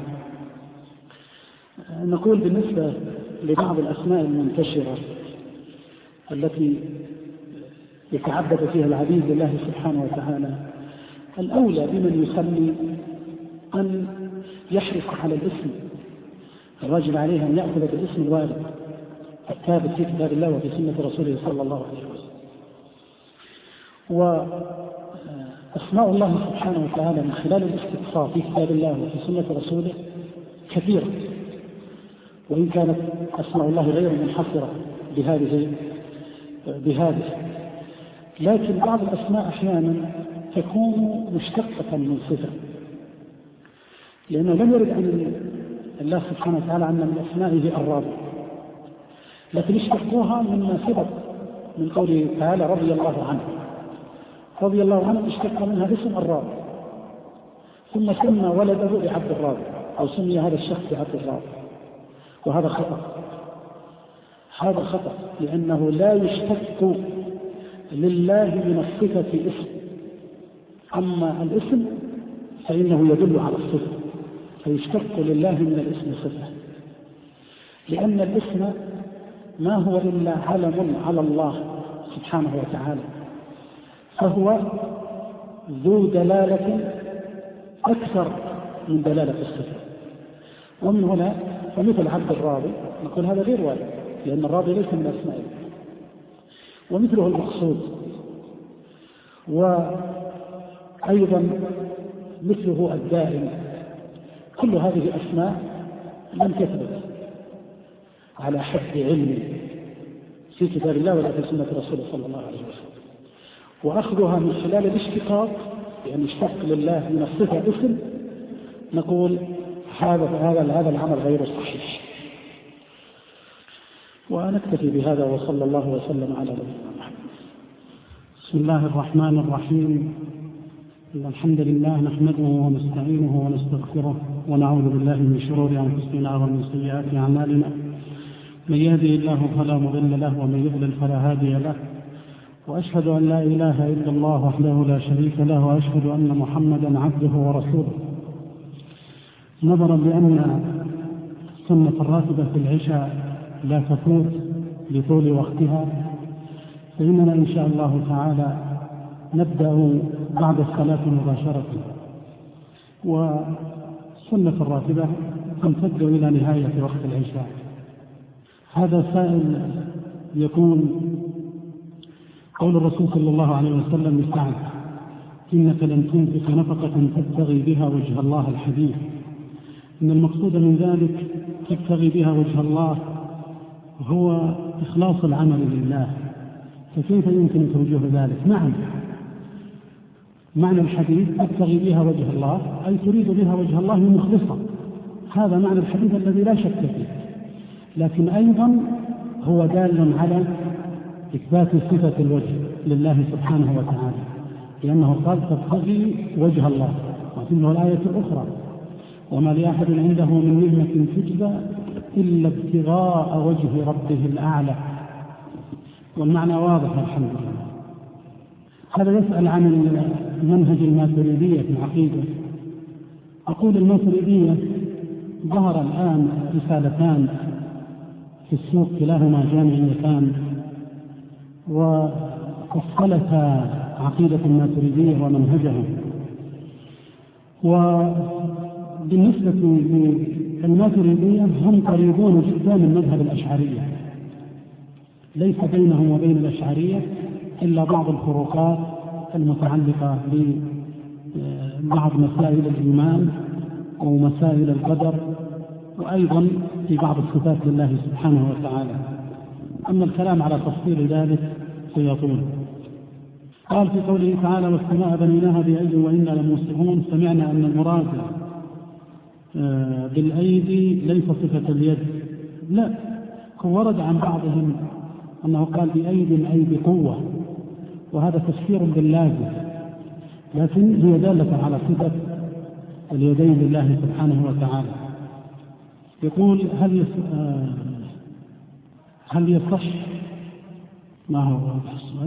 Speaker 1: آه نقول بالنسبة لبعض الأسماء المنتشرة التي يتعبد فيها العبيد لله سبحانه وتعالى، الأولى بمن يسمي أن يحرص على الاسم، الواجب عليه أن يأخذ بالاسم الوارد الثابت في كتاب الله وفي سنة رسوله صلى الله عليه وسلم. وأسماء الله سبحانه وتعالى من خلال الاستقصاء في كتاب الله وفي سنة رسوله كثيرة، وإن كانت أسماء الله غير منحصرة بهذه بهذه لكن بعض الأسماء أحيانا تكون مشتقة من صفة، لأنه لم يرد عن الله سبحانه وتعالى أن من أسمائه الراضي، لكن اشتقوها مما سبق من قوله تعالى رضي الله عنه. رضي الله عنه اشتق منها اسم الراضي، ثم سمى ولده بعبد الراضي أو سمي هذا الشخص بعبد الراضي، وهذا خطأ. هذا خطأ لأنه لا يشتق لله من الصفة اسم، أما الاسم فإنه يدل على الصفة، فيشتق لله من الاسم صفة، لأن الاسم ما هو إلا علم على الله سبحانه وتعالى، فهو ذو دلالة أكثر من دلالة الصفة. ومن هنا فمثل عبد الراضي نقول هذا غير وارد، لأن الراضي ليس من أسمائه. ومثله المقصود، وأيضا مثله الدائم، كل هذه أسماء لم تثبت على حد علمي في كتاب الله ولا في سنة رسوله صلى الله عليه وسلم. وأخذها من خلال الاشتقاق، يعني اشتق لله من الصفة اسم، نقول هذا هذا هذا العمل غير صحيح. ونكتفي بهذا، وصلى الله وسلم على نبينا محمد.
Speaker 2: بسم الله الرحمن الرحيم. الحمد لله نحمده ونستعينه ونستغفره ونعوذ بالله من شرور أنفسنا ومن سيئات أعمالنا، من يهدي الله فلا مضل له ومن يضلل فلا هادي له، وأشهد أن لا إله إلا الله وحده لا شريك له، وأشهد أن محمدا عبده ورسوله. نظرا لأن سنة الراتبة في العشاء لا تفوت لطول وقتها، فإننا إن شاء الله تعالى نبدأ بعد الصلاة مباشرة، وسنة الراتبة تمتد إلى نهاية وقت العشاء. هذا سائل يكون قول الرسول صلى الله عليه وسلم لسعد: إنك لن تنفق نفقة تبتغي بها وجه الله الحديث. إن المقصود من ذلك تبتغي بها وجه الله هو إخلاص العمل لله، فكيف يمكن توجيه ذلك؟ نعم، معنى الحديث تبتغي بها وجه الله أي تريد بها وجه الله مخلصا، هذا معنى الحديث الذي لا شك فيه. لكن أيضا هو دال على إثبات صفة الوجه لله سبحانه وتعالى، لأنه قال تبتغي وجه الله، وتنه الآية الأخرى: وما لأحد عنده من نعمة تجزى إلا ابتغاء وجه ربه الأعلى. والمعنى واضح الحمد لله. هذا يسأل عن منهج الماتريدية في العقيدة. أقول الماتريدية ظهر الآن رسالتان في السوق كلاهما جامعيتان، وفصلتا عقيدة الماتريدية ومنهجهم. وبالنسبة الماتريدية هم قريبون جدا من مذهب الأشعرية، ليس بينهم وبين الأشعرية إلا بعض الفروقات المتعلقة ببعض مسائل الإيمان ومسائل القدر، وأيضا في بعض الصفات لله سبحانه وتعالى. أما الكلام على تفصيل ذلك سيطول. قال في قوله تعالى: والسماء بنيناها بأيد وإنا لموسعون. سمعنا أن المراد بالأيدي ليس صفة اليد، لا، هو ورد عن بعضهم أنه قال بأيد أي بقوة، وهذا تفسير باللازم، لكن هي دالة على صفة اليدين لله سبحانه وتعالى. يقول: هل هل يصح ما هو السؤال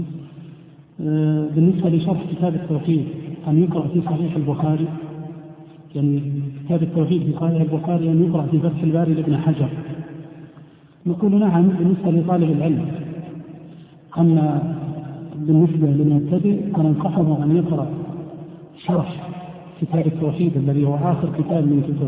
Speaker 2: بالنسبة لشرح كتاب التوحيد أن يقرأ في صحيح البخاري؟ يعني كتاب التوحيد في صحيح البخاري أن يقرأ في فتح الباري لابن حجر. نقول: نعم، بالنسبة لطالب العلم. أما بالنسبة للمبتدئ فننصحه أن يقرأ شرح كتاب التوحيد الذي هو آخر كتاب من كتب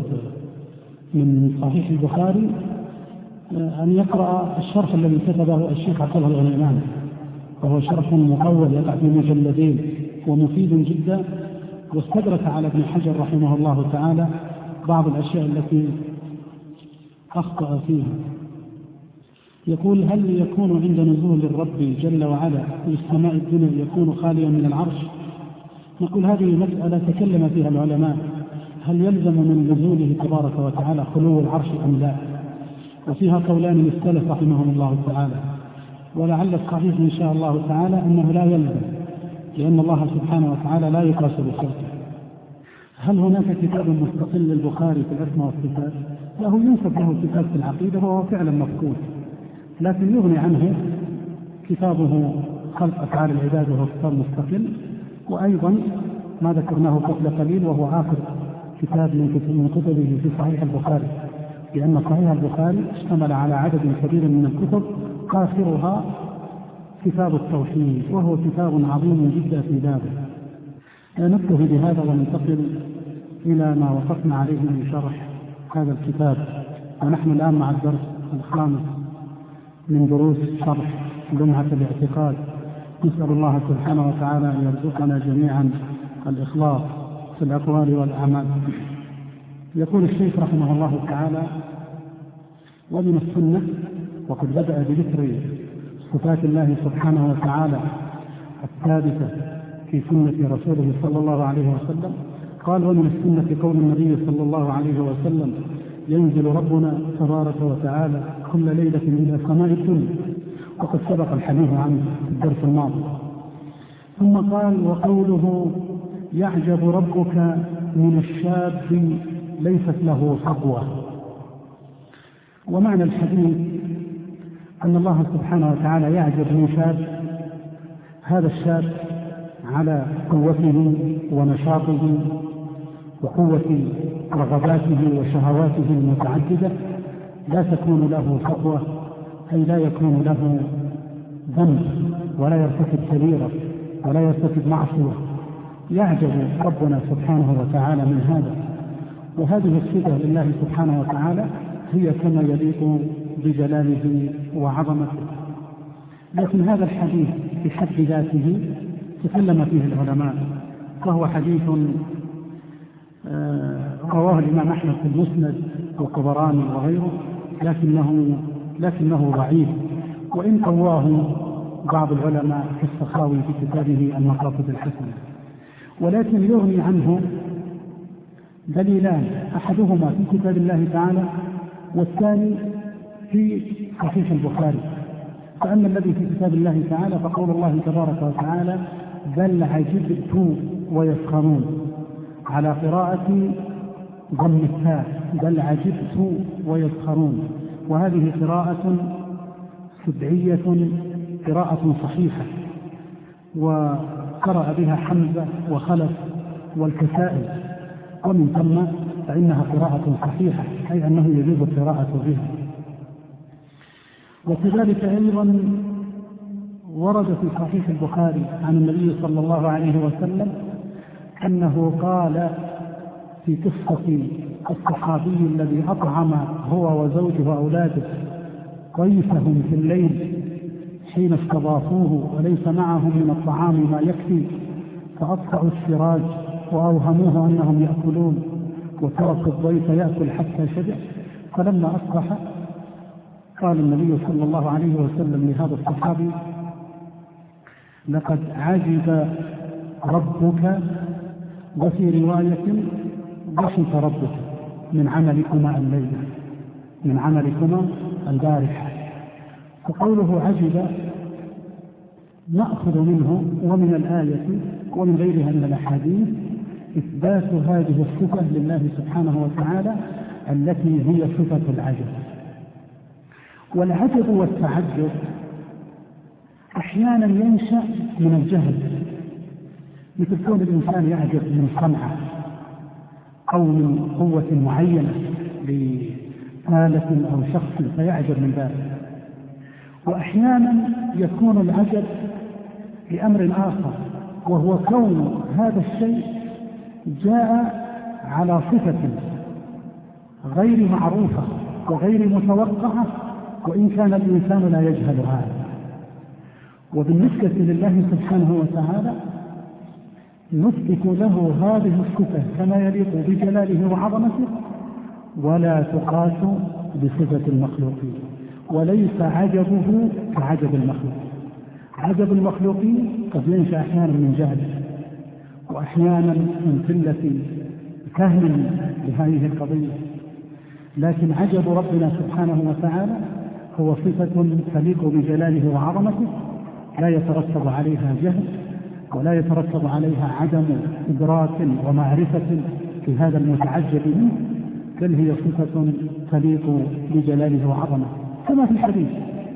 Speaker 2: من صحيح البخاري، أن يقرأ الشرح الذي كتبه الشيخ عبد الله الغنيمان، وهو شرح مطول يقع في مجلدين ومفيد جدا، واستدرك على ابن حجر رحمه الله تعالى بعض الأشياء التي أخطأ فيها. يقول: هل يكون عند نزول الرب جل وعلا في السماء الدنيا يكون خاليا من العرش؟ نقول: هذه مسألة تكلم فيها العلماء، هل يلزم من نزوله تبارك وتعالى خلو العرش أم لا؟ وفيها قولان للسلف رحمهم الله تعالى، ولعل الصحيح إن شاء الله تعالى أنه لا يلزم، لأن الله سبحانه وتعالى لا يقاس بخلقه. هل هناك كتاب مستقل للبخاري في الأسماء والصفات؟ له ينسب له كتاب في العقيدة وهو فعلا مفقود، لكن يغني عنه كتابه خلق أفعال العباد وهو كتاب مستقل، وأيضا ما ذكرناه قبل قليل وهو آخر كتاب من كتبه في صحيح البخاري، لأن صحيح البخاري اشتمل على عدد كبير من الكتب، آخرها كتاب التوحيد وهو كتاب عظيم جدا في بابه. نكتفي بهذا وننتقل إلى ما وقفنا عليه من شرح هذا الكتاب، ونحن الآن مع الدرس الخامس من دروس شرح لمعة الاعتقاد. نسأل الله سبحانه وتعالى أن يرزقنا جميعا الإخلاص في الأقوال والأعمال. يقول الشيخ رحمه الله تعالى: ومن السنة، وقد بدأ بذكر صفات الله سبحانه وتعالى الثابتة في سنة رسوله صلى الله عليه وسلم، قال: ومن السنة قول النبي صلى الله عليه وسلم: ينزل ربنا تبارك وتعالى كل ليلة إلى سماء الدنيا، وقد سبق الحديث عنه في الدرس الماضي. ثم قال: وقوله: يعجب ربك من الشاب ليست له صبوة. ومعنى الحديث أن الله سبحانه وتعالى يعجب من شاب، هذا الشاب على قوته ونشاطه وقوة رغباته وشهواته المتعددة لا تكون له صبوة، أي لا يكون له ذنب ولا يرتكب كبيرة ولا يرتكب معصية. يعجب ربنا سبحانه وتعالى من هذا، وهذه الصفة لله سبحانه وتعالى هي كما يليق بجلاله وعظمته. لكن هذا الحديث في حد ذاته تكلم فيه العلماء، فهو حديث رواه الإمام أحمد في المسند والطبراني وغيره، لكنه لكنه ضعيف، وإن قواه بعض العلماء كالسخاوي في كتابه المقاصد الحسنة. ولكن يغني عنه دليلان، أحدهما في كتاب الله تعالى والثاني في صحيح البخاري. فأما الذي في كتاب الله تعالى فقول الله تبارك وتعالى: بل عجبت ويسخرون، على قراءة ضم التاء، بل عجبت ويسخرون، وهذه قراءة سبعية قراءة صحيحة، وقرأ بها حمزة وخلف والكسائي، ومن ثم فإنها قراءة صحيحة، أي أنه يجوز القراءة بها. وكذلك أيضا ورد في صحيح البخاري عن النبي صلى الله عليه وسلم أنه قال في قصة الصحابي الذي أطعم هو وزوجه وأولاده ضيفهم في الليل حين استضافوه وليس معهم من الطعام ما يكفي، فأطفأوا السراج وأوهموه أنهم يأكلون وتركوا الضيف يأكل حتى شبع. فلما أصبح قال النبي صلى الله عليه وسلم لهذا الصحابي: لقد عجب ربك، وفي رواية ضحك ربك من عملكما الليلة، من عملكما البارحة. فقوله عجب نأخذ منه ومن الآية ومن غيرها من الأحاديث إثبات هذه الصفة لله سبحانه وتعالى التي هي صفة العجب. والعجب والتعجب أحيانا ينشأ من الجهل، مثل كون الإنسان يعجب من صنعة أو من قوة معينة لآلة أو شخص فيعجب من ذلك. وأحيانا يكون العجب لأمر آخر، وهو كون هذا الشيء جاء على صفة غير معروفة وغير متوقعة، وإن كان الإنسان لا يجهل هذا. وبالنسبة لله سبحانه وتعالى نثبت له هذه الصفة كما يليق بجلاله وعظمته، ولا تقاس بصفة المخلوقين، وليس عجبه كعجب المخلوق. عجب المخلوقين قد ينشأ أحيانا من جهل، وأحيانا من قلة فهم لهذه القضية، لكن عجب ربنا سبحانه وتعالى هو صفة تليق بجلاله وعظمته، لا يترتب عليها جهل ولا يترتب عليها عدم إدراك ومعرفة في هذا المتعجب منه، بل هي صفة تليق بجلاله وعظمته. كما في الحديث: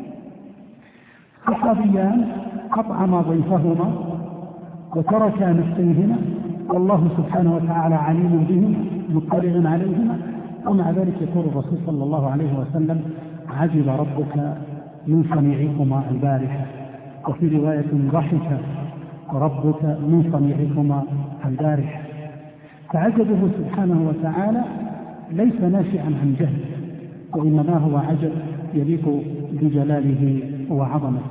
Speaker 2: صحابيان أطعما ضيفهما وتركا نفسيهما والله سبحانه وتعالى عليم بهم مطلع عليهما، ومع ذلك يقول الرسول صلى الله عليه وسلم: عجب ربك من صنيعكما البارحة. وفي رواية: ضحك ربك من صنيعكما البارحة. فعجبه سبحانه وتعالى ليس ناشئا عن جهل، وإنما هو عجب يليق بجلاله وعظمته.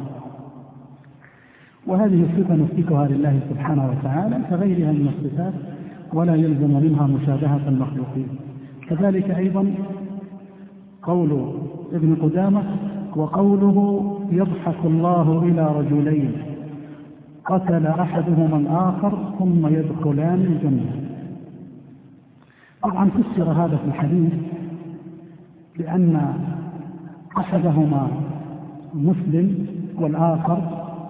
Speaker 2: وهذه الصفة نثبتها لله سبحانه وتعالى كغيرها من الصفات، ولا يلزم منها مشابهة المخلوقين. كذلك أيضا قول ابن قدامة: وقوله يضحك الله إلى رجلين قتل أحدهما الآخر ثم يدخلان الجنة. طبعا فسر هذا في الحديث لأن أحدهما مسلم والآخر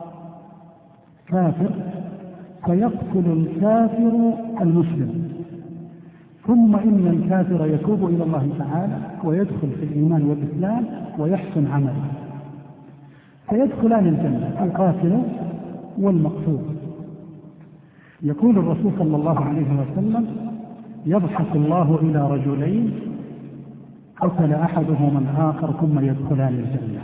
Speaker 2: كافر، فيقتل الكافر المسلم، ثم إن الكافر يتوب إلى الله تعالى ويدخل في الإيمان والإسلام ويحسن عمله، فيدخلان الجنة القاتل والمقتول. يقول الرسول صلى الله عليه وسلم: يضحك الله إلى رجلين قتل أحدهما الآخر ثم يدخلان الجنة.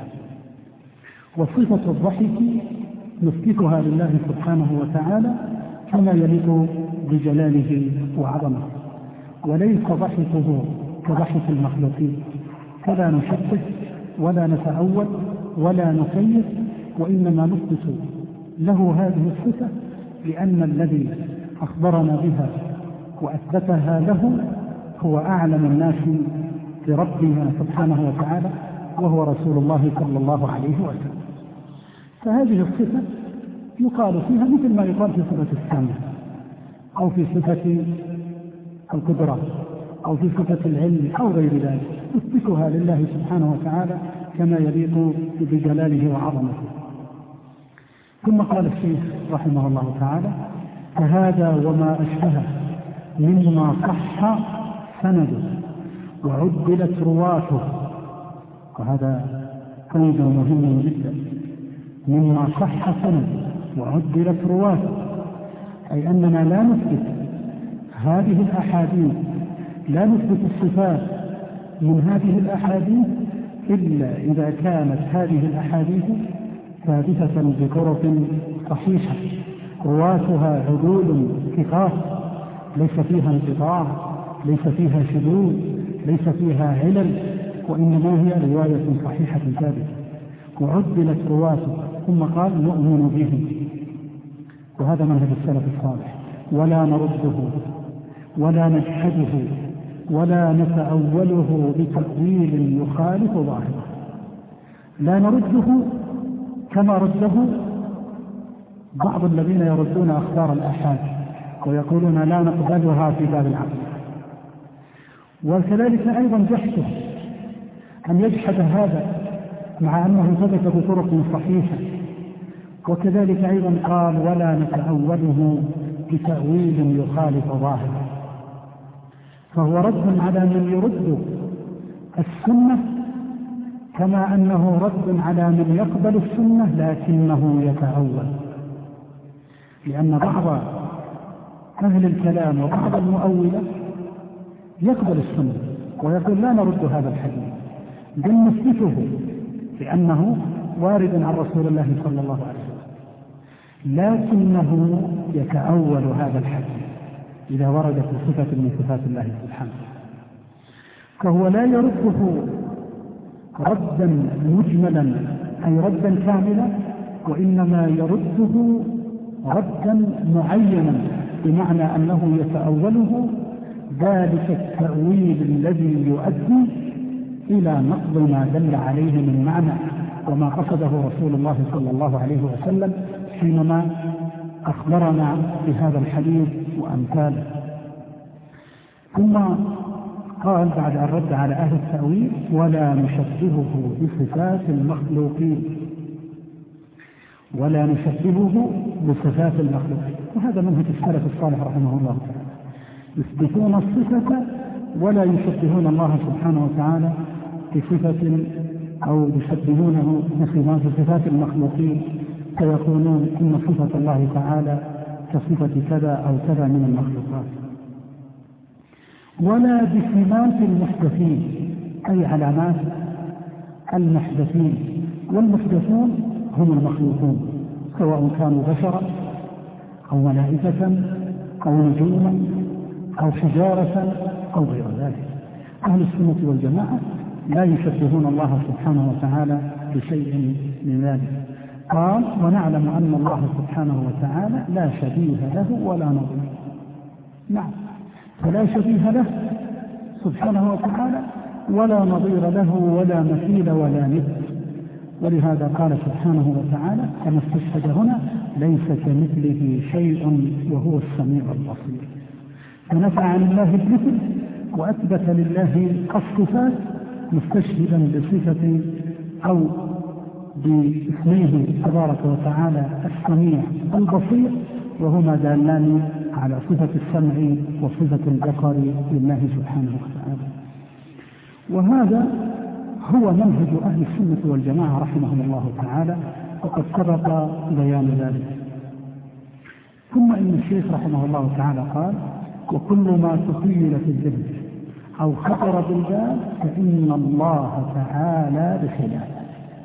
Speaker 2: وصفة الضحك نثبتها لله سبحانه وتعالى كما يليق بجلاله وعظمته، وليس ضحكه كضحك المخلوقين، فلا نشبه ولا نتأول ولا نكيف، وإنما نثبت له هذه الصفة لأن الذي أخبرنا بها وأثبتها له هو أعلم الناس بربنا سبحانه وتعالى، وهو رسول الله صلى الله عليه وسلم. فهذه الصفة يقال فيها مثل ما يقال في صفة السمع أو في صفة القدرة أو في صفة العلم أو غير ذلك، نثبتها لله سبحانه وتعالى كما يليق بجلاله وعظمته. ثم قال الشيخ رحمه الله تعالى: فهذا وما أشبهه مما صح سنده وعدلت رواته. وهذا قيد مهم جدا: مما صح سنده وعدلت رواته، أي أننا لا نثبت هذه الأحاديث، لا نثبت الصفات من هذه الأحاديث إلا إذا كانت هذه الأحاديث ثابتة بطرق صحيحة رواتها عدول ثقات ليس فيها انقطاع، ليس فيها شذوذ، ليس فيها علل، وإنما هي رواية صحيحة ثابتة وعدلت رواته، ثم قال نؤمن به. وهذا منهج السلف الصالح، ولا نرده ولا نجحده ولا نتأوله بتأويل يخالف ظاهره. لا نرده كما رده بعض الذين يردون أخبار الآحاد ويقولون لا نقبلها في باب العقل. وكذلك أيضا جحده، أن يجحد هذا مع أنه ثبت بطرق صحيحة. وكذلك أيضا قال ولا نتأوله بتأويل يخالف ظاهره، فهو رد على من يرد السنة كما أنه رد على من يقبل السنة لكنه يتأول. لأن بعض أهل الكلام وبعض المؤولة يقبل السنة ويقول لا نرد هذا الحديث بل نثبته لأنه وارد عن رسول الله صلى الله عليه وسلم، لكنه يتأول هذا الحديث إذا وردت صفة من صفات الله سبحانه، فهو لا يرده ردا مجملا أي ردا كاملا، وإنما يرده ردا معينا، بمعنى أنه يتأوله ذلك التأويل الذي يؤدي إلى نقض ما دل عليه من معنى وما قصده رسول الله صلى الله عليه وسلم حينما أخبرنا بهذا الحديث وأمثاله. ثم قال بعد أن رد على أهل التأويل ولا نشبهه بصفات المخلوقين، ولا نشبهه بصفات المخلوقين. وهذا منهج السلف الصالح رحمه الله تعالى، يثبتون الصفة ولا يشبهون الله سبحانه وتعالى بصفة أو يشبهونه بصفات المخلوقين، فيقولون إن صفة الله تعالى كصفة كذا أو كذا من المخلوقات. ولا بسمات المحدثين أي علامات المحدثين، والمحدثون هم المخلوقون سواء كانوا بشرا أو ملائكة أو نجوما أو حجارة أو غير ذلك. أهل السنة والجماعة لا يشبهون الله سبحانه وتعالى بشيء من ذلك. قال ونعلم أن الله سبحانه وتعالى لا شبيه له ولا نظير. نعم، فلا شبيه له سبحانه وتعالى ولا نظير له ولا مثيل ولا ند. ولهذا قال سبحانه وتعالى كما استشهد هنا ليس كمثله شيء وهو السميع البصير، فنفى عن الله المثل وأثبت لله الصفات مستشهدا بصفة أو باسمه تبارك وتعالى السميع البصير، وهما دالان على صفة السمع وصفة البصر لله سبحانه وتعالى. وهذا هو منهج أهل السنة والجماعة رحمهم الله تعالى، وقد سبق بيان ذلك. ثم إن الشيخ رحمه الله تعالى قال وكل ما تخيل في الذهن أو خطر بالبال فإن الله تعالى بخلافه.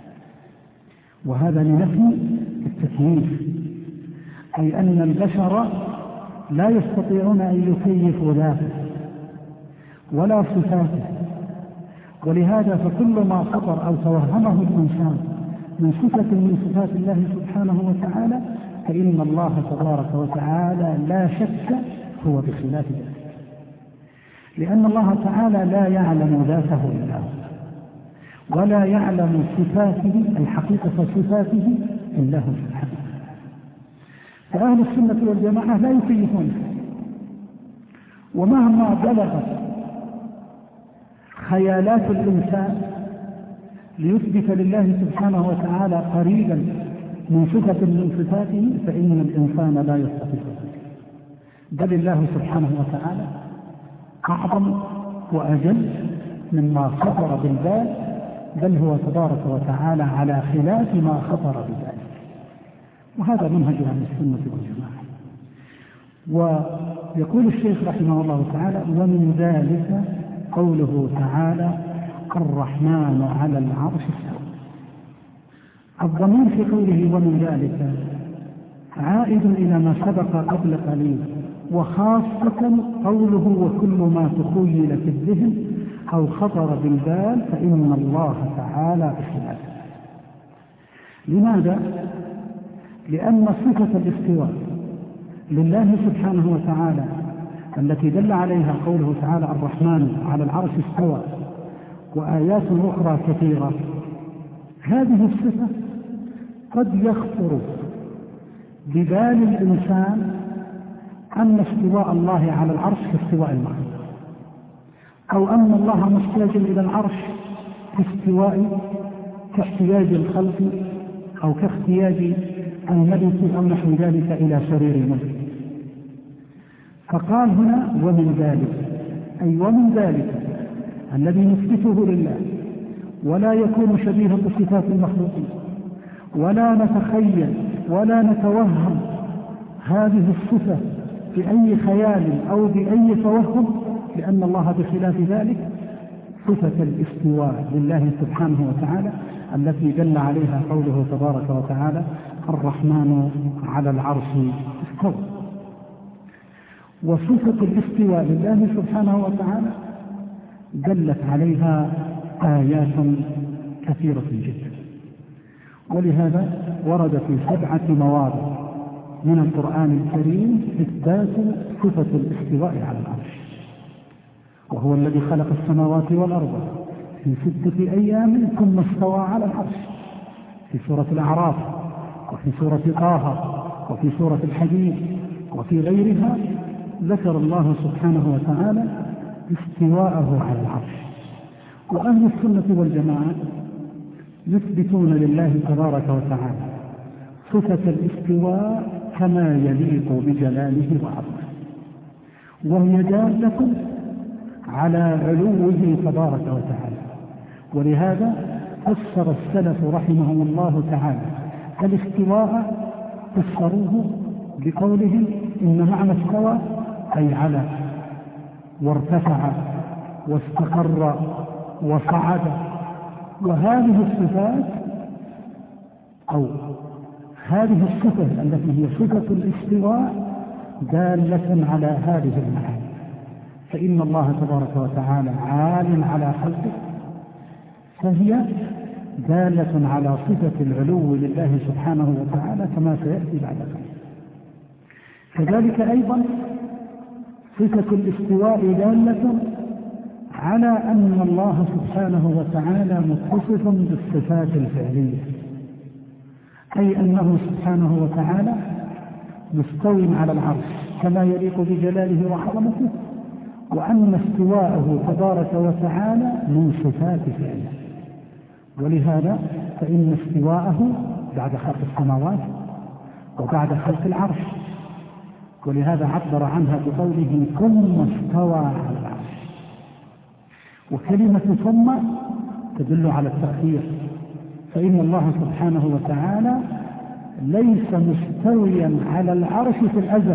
Speaker 2: وهذا لنفي التكييف، أي أن البشر لا يستطيعون أن يكيفوا ذاته ولا صفاته، ولهذا فكل ما خطر أو توهمه الإنسان من صفة من صفات الله سبحانه وتعالى فإن الله تبارك وتعالى لا شك هو بخلاف ذلك، لأن الله تعالى لا يعلم ذاته إلا هو، ولا يعلم صفاته أي حقيقة صفاته إلا هو سبحانه. فأهل السنة والجماعة لا يكيفون، ومهما بلغت خيالات الإنسان ليثبت لله سبحانه وتعالى قريبا من صفة من صفاته فإن الإنسان لا يستطيع ذلك، بل الله سبحانه وتعالى أعظم وأجل مما خطر بالبال، بل هو تبارك وتعالى على خلاف ما خطر بذلك. وهذا منهج أهل السنة والجماعة. ويقول الشيخ رحمه الله تعالى ومن ذلك قوله تعالى الرحمن على العرش استوى. الضمير في قوله ومن ذلك عائد إلى ما سبق قبل قليل وخاصة قوله وكل ما تخيل في الذهن أو خطر بالبال فإن الله تعالى بخلافه. لماذا؟ لأن صفة الاستواء لله سبحانه وتعالى التي دل عليها قوله تعالى الرحمن على العرش استوى وآيات أخرى كثيرة، هذه الصفة قد يخطر ببال الإنسان أن استواء الله على العرش كاستواء المخلوق، أو أن الله محتاج إلى العرش كاستواء كاحتياج الخلق أو كاحتياج الملك أو نحو ذلك إلى سرير الملك. فقال هنا ومن ذلك، أي ومن ذلك الذي نثبته لله ولا يكون شبيها بصفات المخلوقين، ولا نتخيل ولا نتوهم هذه الصفة بأي خيال أو بأي توهم، لأن الله بخلاف ذلك صفة الاستواء لله سبحانه وتعالى التي دل عليها قوله تبارك وتعالى الرحمن على العرش استوى. وصفة الاستواء لله سبحانه وتعالى دلت عليها آيات كثيرة جدا، ولهذا ورد في سبعة مواضع من القرآن الكريم إثبات صفة الاستواء على العرش. وهو الذي خلق السماوات والأرض في ستة أيام ثم استوى على العرش، في سورة الأعراف وفي سورة طه وفي سورة الحديد وفي غيرها ذكر الله سبحانه وتعالى استواءه على العرش. وأهل السنة والجماعة يثبتون لله تبارك وتعالى صفة الاستواء كما يليق بجلاله وعظمه، وهي دالة على علوه تبارك وتعالى. ولهذا فسر السلف رحمهم الله تعالى الاستواء فسروه بقولهم إن معنى استوى أي على وارتفع واستقر وصعد. وهذه الصفات أو هذه الصفة التي هي صفة الاستواء دالة على هذه المعاني، فإن الله تبارك وتعالى عال على خلقه، فهي دالة على صفة العلو لله سبحانه وتعالى كما سيأتي بعد ذلك. كذلك أيضا صفة الاستواء دالة على أن الله سبحانه وتعالى متصف بالصفات الفعلية، أي أنه سبحانه وتعالى مستوٍ على العرش كما يليق بجلاله وعظمته، وأن استواءه تبارك وتعالى من صفات فعله. ولهذا فإن استواءه بعد خلق السماوات وبعد خلق العرش، ولهذا عبر عنها بقوله ثم استوى على العرش. وكلمة ثم تدل على التأخير، فإن الله سبحانه وتعالى ليس مستويا على العرش في الأزل،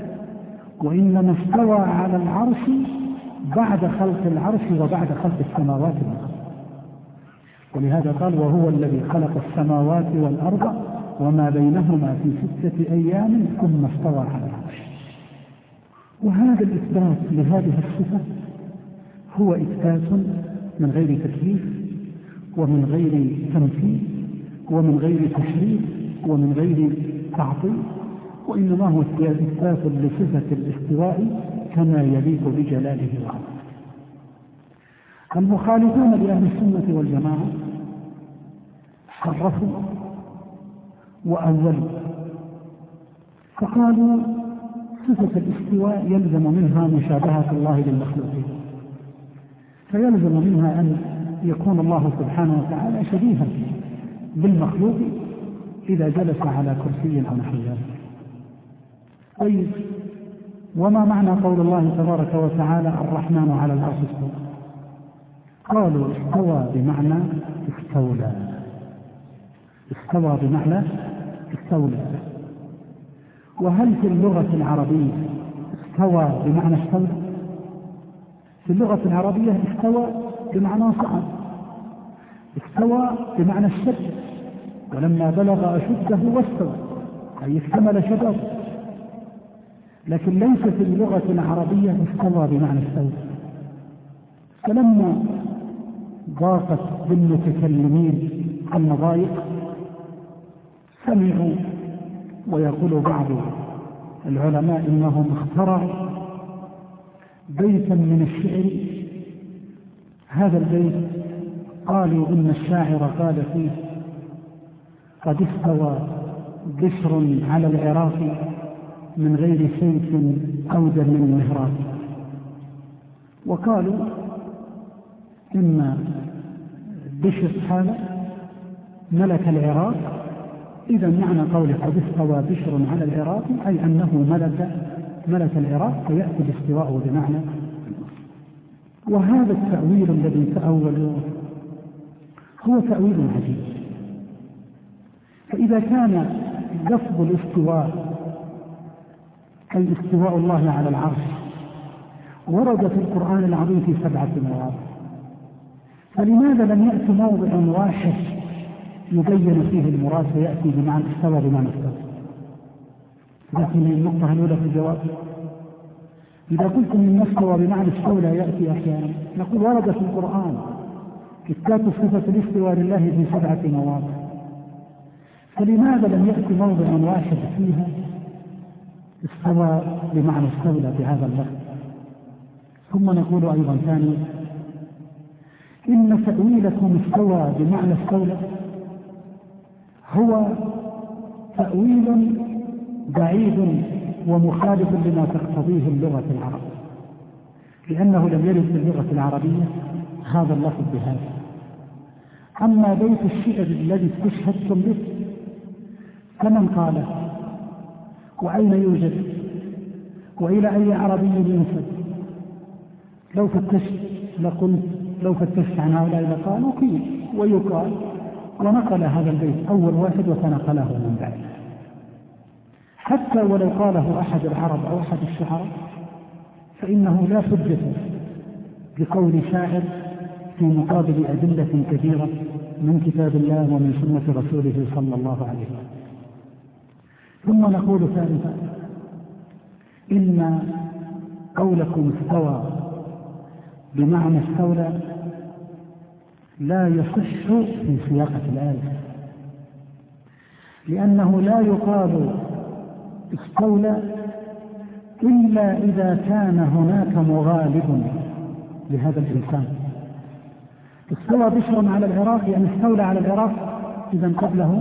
Speaker 2: وإنما استوى على العرش بعد خلق العرش وبعد خلق السماوات والأرض. ولهذا قال وهو الذي خلق السماوات والأرض وما بينهما في ستة أيام ثم استوى على العرش. وهذا الإثبات لهذه الصفة هو إثبات من غير تكييف ومن غير تمثيل ومن غير تشريف ومن غير تعطيل، وإنما هو إثبات لصفة الاستواء كما يليق بجلاله وعظمته. المخالفون لأهل السنة والجماعة حرفوا وأولوا، فقالوا صفة الاستواء يلزم منها مشابهة الله للمخلوقين، فيلزم منها أن يكون الله سبحانه وتعالى شبيها بالمخلوق إذا جلس على كرسي أو نحو ذلك. طيب وما معنى قول الله تبارك وتعالى الرحمن على العرش استوى؟ قالوا استوى بمعنى استولى، استوى بمعنى استولى. وهل في اللغة العربية استوى بمعنى استولى؟ في اللغة العربية استوى بمعنى صعد، استوى بمعنى الشد، ولما بلغ أشده واستوى أي اكتمل شبابه. لكن ليس في اللغة العربية استوى بمعنى استوى. فلما ضاقت بالمتكلمين المضايق سمعوا، ويقول بعض العلماء إنهم اخترعوا بيتا من الشعر. هذا البيت قالوا إن الشاعر قال فيه: قد استوى بشر على العراق من غير سيف أودى من مهراق. وقالوا إن بشر هذا ملك العراق، إذا معنى قوله قد استوى بشر على العراق أي أنه ملك ملك العراق، فيأتي الاستواء بمعنى. وهذا التأويل الذي تأولوه هو تأويل عجيب. فإذا كان لفظ الاستواء أي استواء الله على العرش ورد في القرآن العظيم في سبعة مواضع، فلماذا لم يأتي موضع واحد يبين فيه المراد فيأتي بمعنى استوى بمعنى استوى؟ لكن النقطة الأولى في الجواب: إذا قلتم إن استوى بمعنى استولى يأتي أحيانا، نقول ورد في القرآن إثبات صفة الاستواء لله في سبعة مواضع، فلماذا لم يأتي موضع واحد فيها استوى بمعنى استولى بهذا اللفظ؟ ثم نقول أيضا ثانيا: إن تأويلكم استوى بمعنى استولى هو تأويل بعيد ومخالف لما تقتضيه اللغة العربية، لأنه لم يرد في اللغة العربية هذا اللفظ بهذا. أما بيت الشعر الذي استشهدتم به فمن قاله؟ وأين يوجد؟ وإلى أي عربي ينسب؟ لو فتشت لقلت لو فتشت عن هؤلاء لقالوا قيل ويقال، ونقل هذا البيت أول واحد وتنقله من بعد. حتى ولو قاله أحد العرب أو أحد الشعراء فإنه لا حجة بقول شاعر في مقابل أدلة كثيرة من كتاب الله ومن سنة رسوله صلى الله عليه وسلم. ثم نقول ثالثا: إن قولكم استوى بمعنى استولى لا يصح في سياقة الآية، لأنه لا يقال استولى إلا إذا كان هناك مغالب لهذا الإنسان. استوى بشر على العراق يعني استولى على العراق، إذا قبله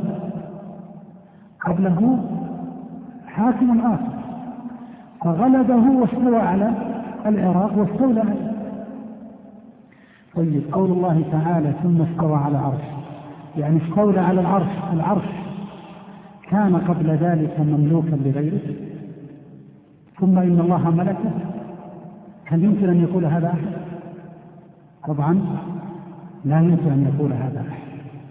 Speaker 2: قبله حاكم آخر فغلبه واستوى على العراق واستولى عليه. طيب، قول الله تعالى ثم استوى على العرش يعني استولى على العرش، العرش كان قبل ذلك مملوكا لغيره ثم إن الله ملكه؟ هل يمكن أن يقول هذا أحد؟ طبعا لا يمكن أن يقول هذا أحد.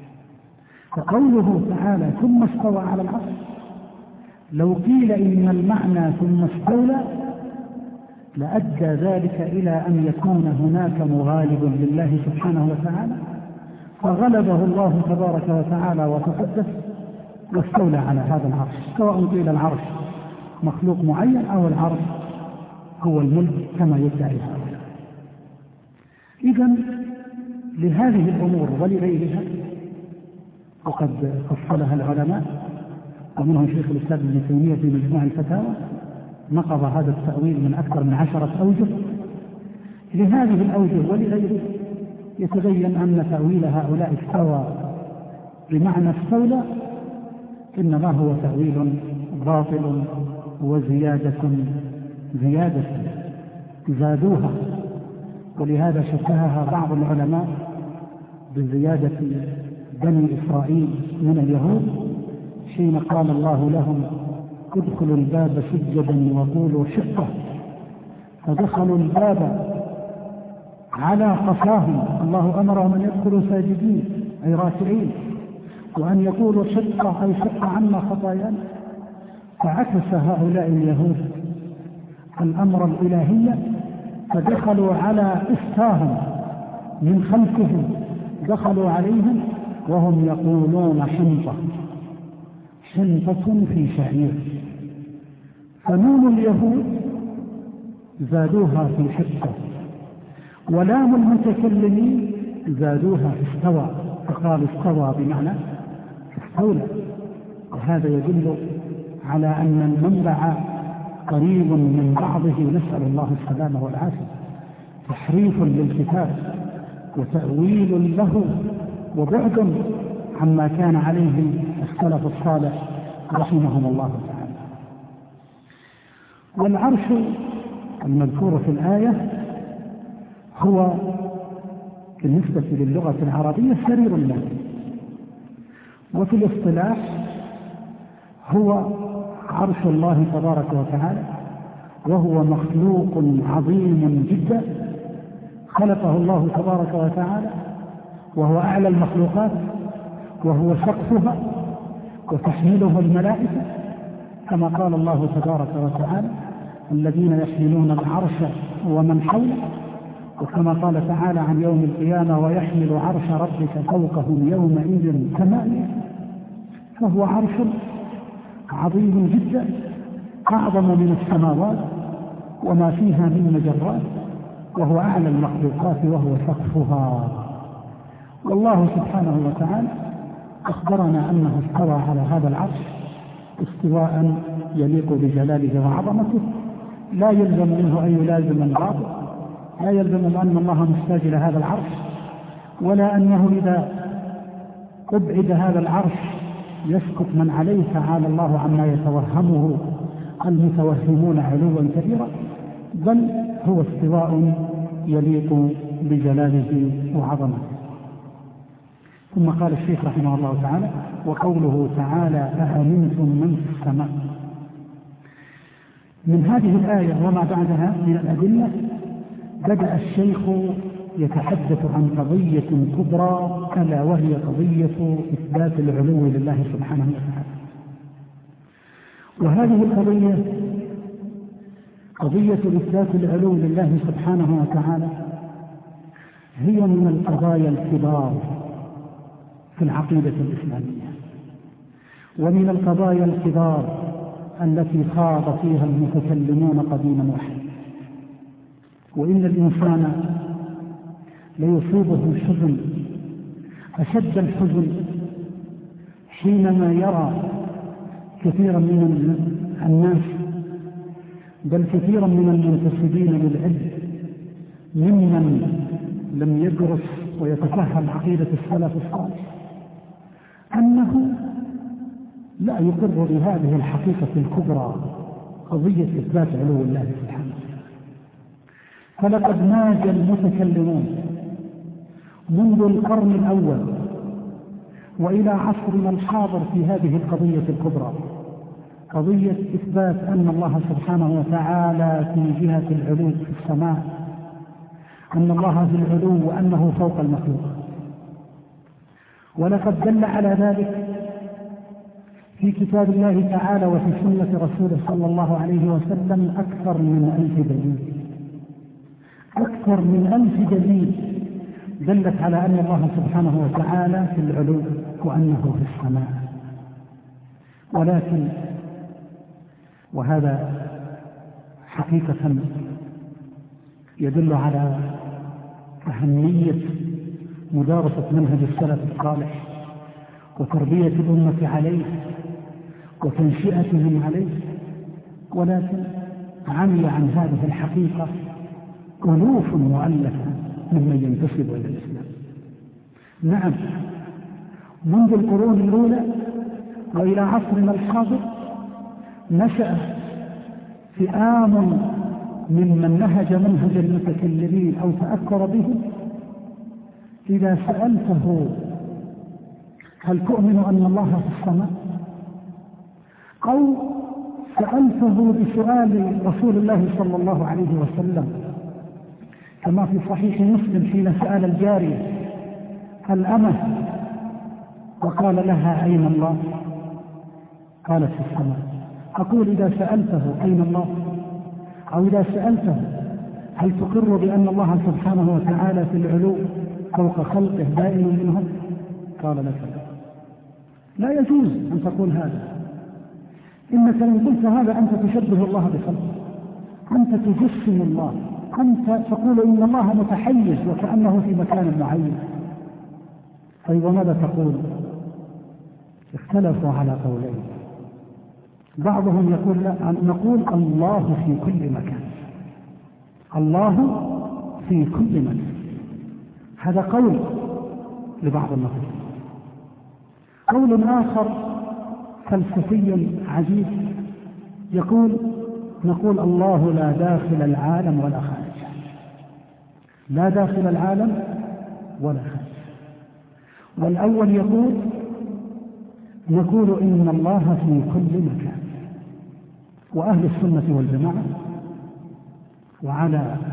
Speaker 2: فقوله تعالى ثم استوى على العرش، لو قيل إن المعنى ثم استولى لأدى ذلك إلى أن يكون هناك مغالب لله سبحانه وتعالى فغلبه الله تبارك وتعالى وتقدس واستولى على هذا العرش، سواء قيل العرش مخلوق معين أو العرش هو الملك كما يدعي هؤلاء. إذن لهذه الأمور ولغيرها وقد فصلها العلماء ومنهم شيخ الإسلام ابن تيمية في مجموع الفتاوى نقض هذا التأويل من أكثر من عشرة أوجه. لهذه الأوجه ولغيره يتبين أن تأويل هؤلاء استوى بمعنى استولى إنما هو تأويل باطل وزيادة زيادة زادوها، ولهذا شبهها بعض العلماء بزيادة بني إسرائيل من اليهود حين قال الله لهم ادخلوا الباب سجدا وقولوا حطة، فدخلوا الباب على قفاهم. الله أمرهم أن يدخلوا ساجدين أي راكعين، وأن يقولوا حطة أي حط عنا خطايانا. فعكس هؤلاء اليهود الأمر الإلهي فدخلوا على إفتاهم من خلفهم، دخلوا عليهم وهم يقولون حنطة حنطة في شعير، فنون اليهود زادوها في حتة، ولام المتكلمين زادوها في استوى، فقال استوى بمعنى استولى. وهذا يدل على أن المنبع قريب من بعضه، نسأل الله السلامة والعافية. تحريف للكتاب وتأويل له وبعد عما كان عليه السلف الصالح رحمهم الله تعالى. والعرش المذكور في الآية هو بالنسبة للغة العربية سرير الله، وفي الاصطلاح هو عرش الله تبارك وتعالى، وهو مخلوق عظيم جدا خلقه الله تبارك وتعالى، وهو أعلى المخلوقات، وهو سقفها وتحمله الملائكة، كما قال الله تبارك وتعالى الذين يحملون العرش ومن حوله، وكما قال تعالى عن يوم القيامة ويحمل عرش ربك فوقهم يومئذ ثمانية. فهو عرش عظيم جدا أعظم من السماوات وما فيها من مجرات، وهو أعلى المخلوقات وهو سقفها. والله سبحانه وتعالى أخبرنا أنه استوى على هذا العرش استواء يليق بجلاله وعظمته، لا يلزم منه أن يلازم الباطل، لا يلزم أن الله محتاج إلى هذا العرش، ولا أنه إذا أبعد هذا العرش يسقط من عليه، تعالى الله عما يتوهمه المتوهمون علوا كبيرا، بل هو استواء يليق بجلاله وعظمته. ثم قال الشيخ رحمه الله تعالى: وقوله تعالى أأمنتم من في السماء. من هذه الآية وما بعدها من الأدلة بدأ الشيخ يتحدث عن قضية كبرى، ألا وهي قضية إثبات العلو لله سبحانه وتعالى. وهذه القضية قضية إثبات العلو لله سبحانه وتعالى هي من القضايا الكبار في العقيدة الإسلامية، ومن القضايا الكبار التي خاض فيها المتكلمون قديما وحديثا. وإن الإنسان ليصيبه الحزن أشد الحزن حينما يرى كثيرا من الناس، بل كثيرا من المنتسبين للعلم ممن لم يدرس ويتفهم عقيدة السلف الصالح، أنه لا يقر بهذه الحقيقة الكبرى، قضية إثبات علو الله سبحانه. فلقد ناجى المتكلمون منذ القرن الأول وإلى عصرنا الحاضر في هذه القضية الكبرى، قضية إثبات أن الله سبحانه وتعالى في جهة العلو في السماء، أن الله في العلو وأنه فوق المخلوق. ولقد دل على ذلك في كتاب الله تعالى وفي سنة رسوله صلى الله عليه وسلم أكثر من ألف دليل، أكثر من ألف دليل دلت على أن الله سبحانه وتعالى في العلو وأنه في السماء. ولكن وهذا حقيقة يدل على أهمية مدارسة منهج السلف الصالح وتربية الأمة عليه وتنشئتهم عليه، ولكن عمي عن هذه الحقيقة ألوف مؤلفة ممن ينتسب إلى الإسلام. نعم، منذ القرون الأولى وإلى عصرنا الحاضر نشأ فئام ممن نهج منهج المتكلمين أو تأثر بهم، إذا سألته هل تؤمن أن الله في السماء، أو سألته بسؤال رسول الله صلى الله عليه وسلم كما في صحيح مسلم حين سأل الجارية الأمة وقال لها أين الله، قالت في السماء. أقول إذا سألته أين الله، أو إذا سألته هل تقر بأن الله سبحانه وتعالى في العلو فوق خلقه دائما منهم، قال لك لا يجوز أن تقول هذا، إنك إن قلت هذا أنت تشبه الله بخلقه، أنت تجسم الله، أنت تقول إن الله متحيز وكأنه في مكان معين. طيب وماذا تقول؟ اختلفوا على قولين. بعضهم يقول لا، نقول الله في كل مكان، الله في كل مكان. هذا قول لبعض الناس. قول آخر فلسفي عجيب يقول نقول الله لا داخل العالم ولا خارجه، لا داخل العالم ولا خارجه. والأول يقول نقول إن الله في كل مكان. وأهل السنة والجماعة وعلى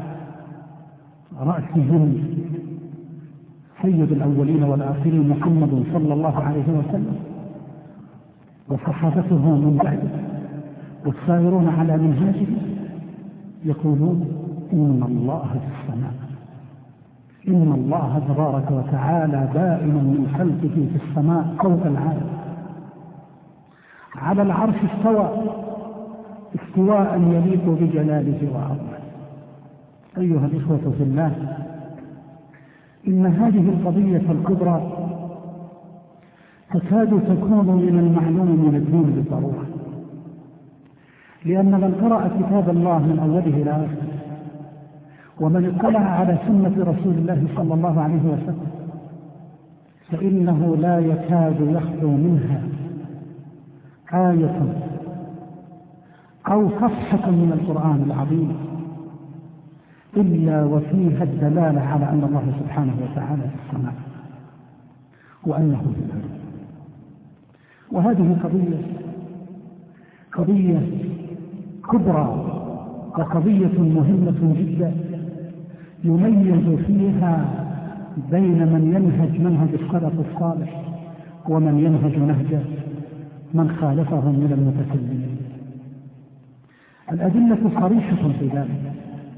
Speaker 2: رأسهم سيد الأولين والآخرين محمد صلى الله عليه وسلم وصحابته من بعده والسائرون على منهاجه يقولون إن الله في السماء، إن الله تبارك وتعالى دائم من خلقه في السماء فوق العالم، على العرش استوى استواء يليق بجلاله وعظمته. أيها الإخوة في الله، إن هذه القضية الكبرى تكاد تكون من المعلوم من الدين بالضرورة، لأن من قرأ كتاب الله من أوله إلى آخره ومن اطلع على سنة رسول الله صلى الله عليه وسلم فإنه لا يكاد يخلو منها آية أو صفحة من القرآن العظيم إلا وفيها الدلالة على أن الله سبحانه وتعالى في السماء وأنه في الأرض. وهذه قضية قضية كبرى وقضية مهمة جدا يميز فيها بين من ينهج منهج السلف الصالح ومن ينهج نهج من خالفهم من المتكلمين. الأدلة صريحة في ذلك،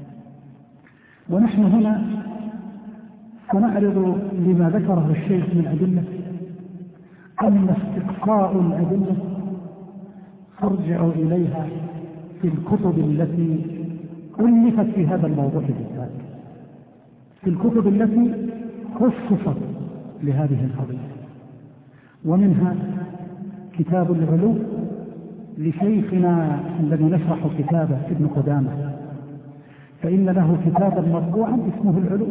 Speaker 2: ونحن هنا سنعرض لما ذكره الشيخ من أدلة أن استقصاء الأدلة ترجع إليها في الكتب التي ألفت في هذا الموضوع بالذات، في الكتب التي خصصت لهذه القضية. ومنها كتاب العلو لشيخنا الذي نشرح كتابه ابن قدامة، فإن له كتابا مطبوعا اسمه العلو.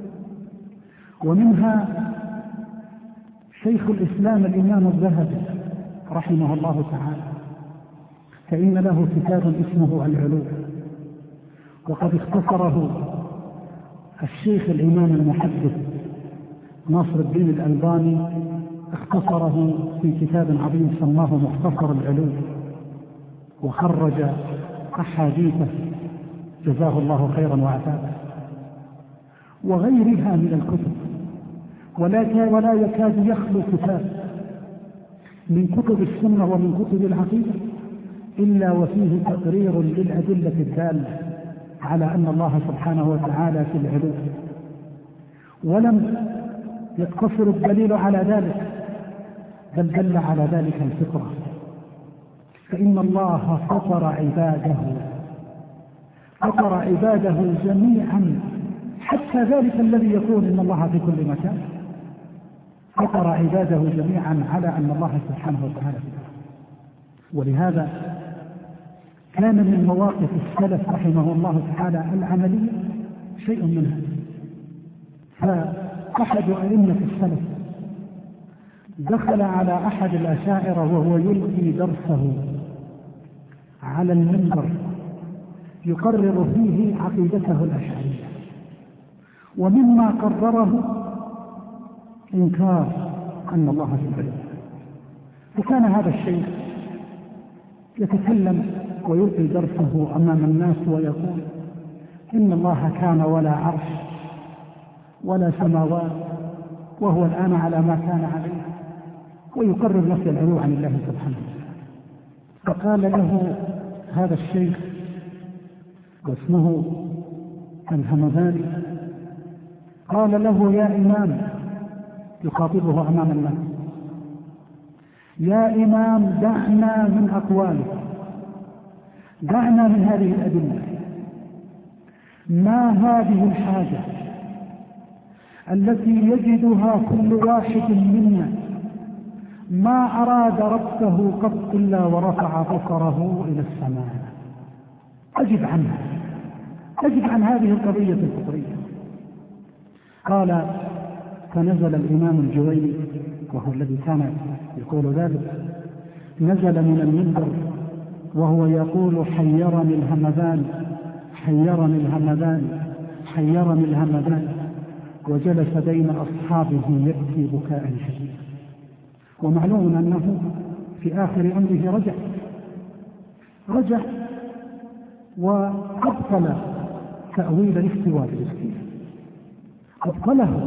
Speaker 2: ومنها شيخ الإسلام الإمام الذهبي رحمه الله تعالى، فإن له كتاب اسمه العلو. وقد اختصره الشيخ الإمام المحدث ناصر الدين الألباني، اختصره في كتاب عظيم سماه مختصر العلو، وخرج أحاديثه جزاه الله خيرا وعافاته، وغيرها من الكتب. ولا ولا يكاد يخلو كتاب من كتب السنة ومن كتب العقيدة إلا وفيه تقرير للأدلة الدالة على أن الله سبحانه وتعالى في العلو. ولم يقتصر الدليل على ذلك، بل دل على ذلك الفطرة، فإن الله فطر عباده فطر عباده جميعا، حتى ذلك الذي يقول إن الله في كل مكان فطر عباده جميعا على أن الله سبحانه وتعالى في العلو. ولهذا كان من مواقف السلف رحمه الله تعالى العملية شيء منها. فأحد أئمة السلف دخل على أحد الأشاعرة وهو يلقي درسه على المنبر يقرر فيه عقيدته الأشعرية، ومما قرره إنكار أن الله في العلو. وكان هذا الشيخ يتكلم ويلقي درسه أمام الناس ويقول إن الله كان ولا عرش ولا سماوات وهو الآن على ما كان عليه، ويقرر نفي العلو عن الله سبحانه وتعالى. فقال له هذا الشيخ واسمه الهمذاني، قال له يا إمام، يخاطبه أمام الناس، يا إمام دعنا من أقوالك دعنا من هذه الأدلة ما هذه الحاجة التي يجدها كل واحد منا ما أراد ربه قط إلا ورفع بصره إلى السماء. أجب عنها، أجب عن هذه القضية الفطرية. قال: فنزل الإمام الجويني وهو الذي كان يقول ذلك، نزل من المنبر وهو يقول: حيرني الهمدان حيرني الهمدان حيرني الهمدان، وجلس بين أصحابه يبكي بكاء شديدا. ومعلوم أنه في آخر أمره رجع رجع وأبطل تأويل الاستواء بالاستيلاء، أبطله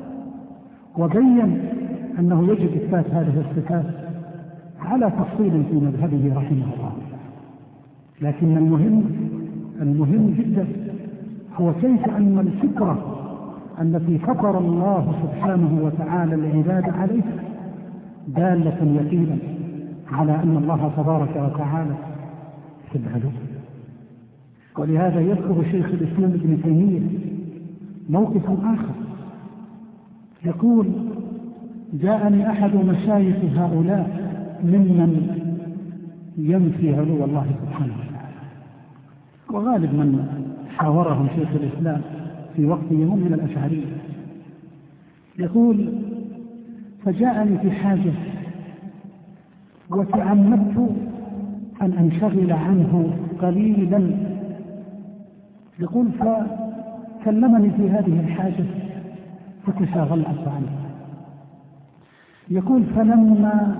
Speaker 2: وبين أنه يجب إثبات هذه الصفات على تفصيل في مذهبه رحمه الله. لكن المهم المهم جدا هو كيف أن الفكرة التي فطر الله سبحانه وتعالى العباد عليها دالة يقينا على أن الله تبارك وتعالى في العلو. ولهذا يذكر شيخ الإسلام ابن تيمية موقف آخر، يقول: جاءني أحد مشايخ هؤلاء ممن ينفي علو الله سبحانه وتعالى، وغالب من حاورهم شيخ الإسلام في وقته هم من الأشعرية. يقول: فجاءني في حاجة وتعمدت أن أنشغل عنه قليلا. يقول: فكلمني في هذه الحاجة فتشاغلت عنه. يقول: فلما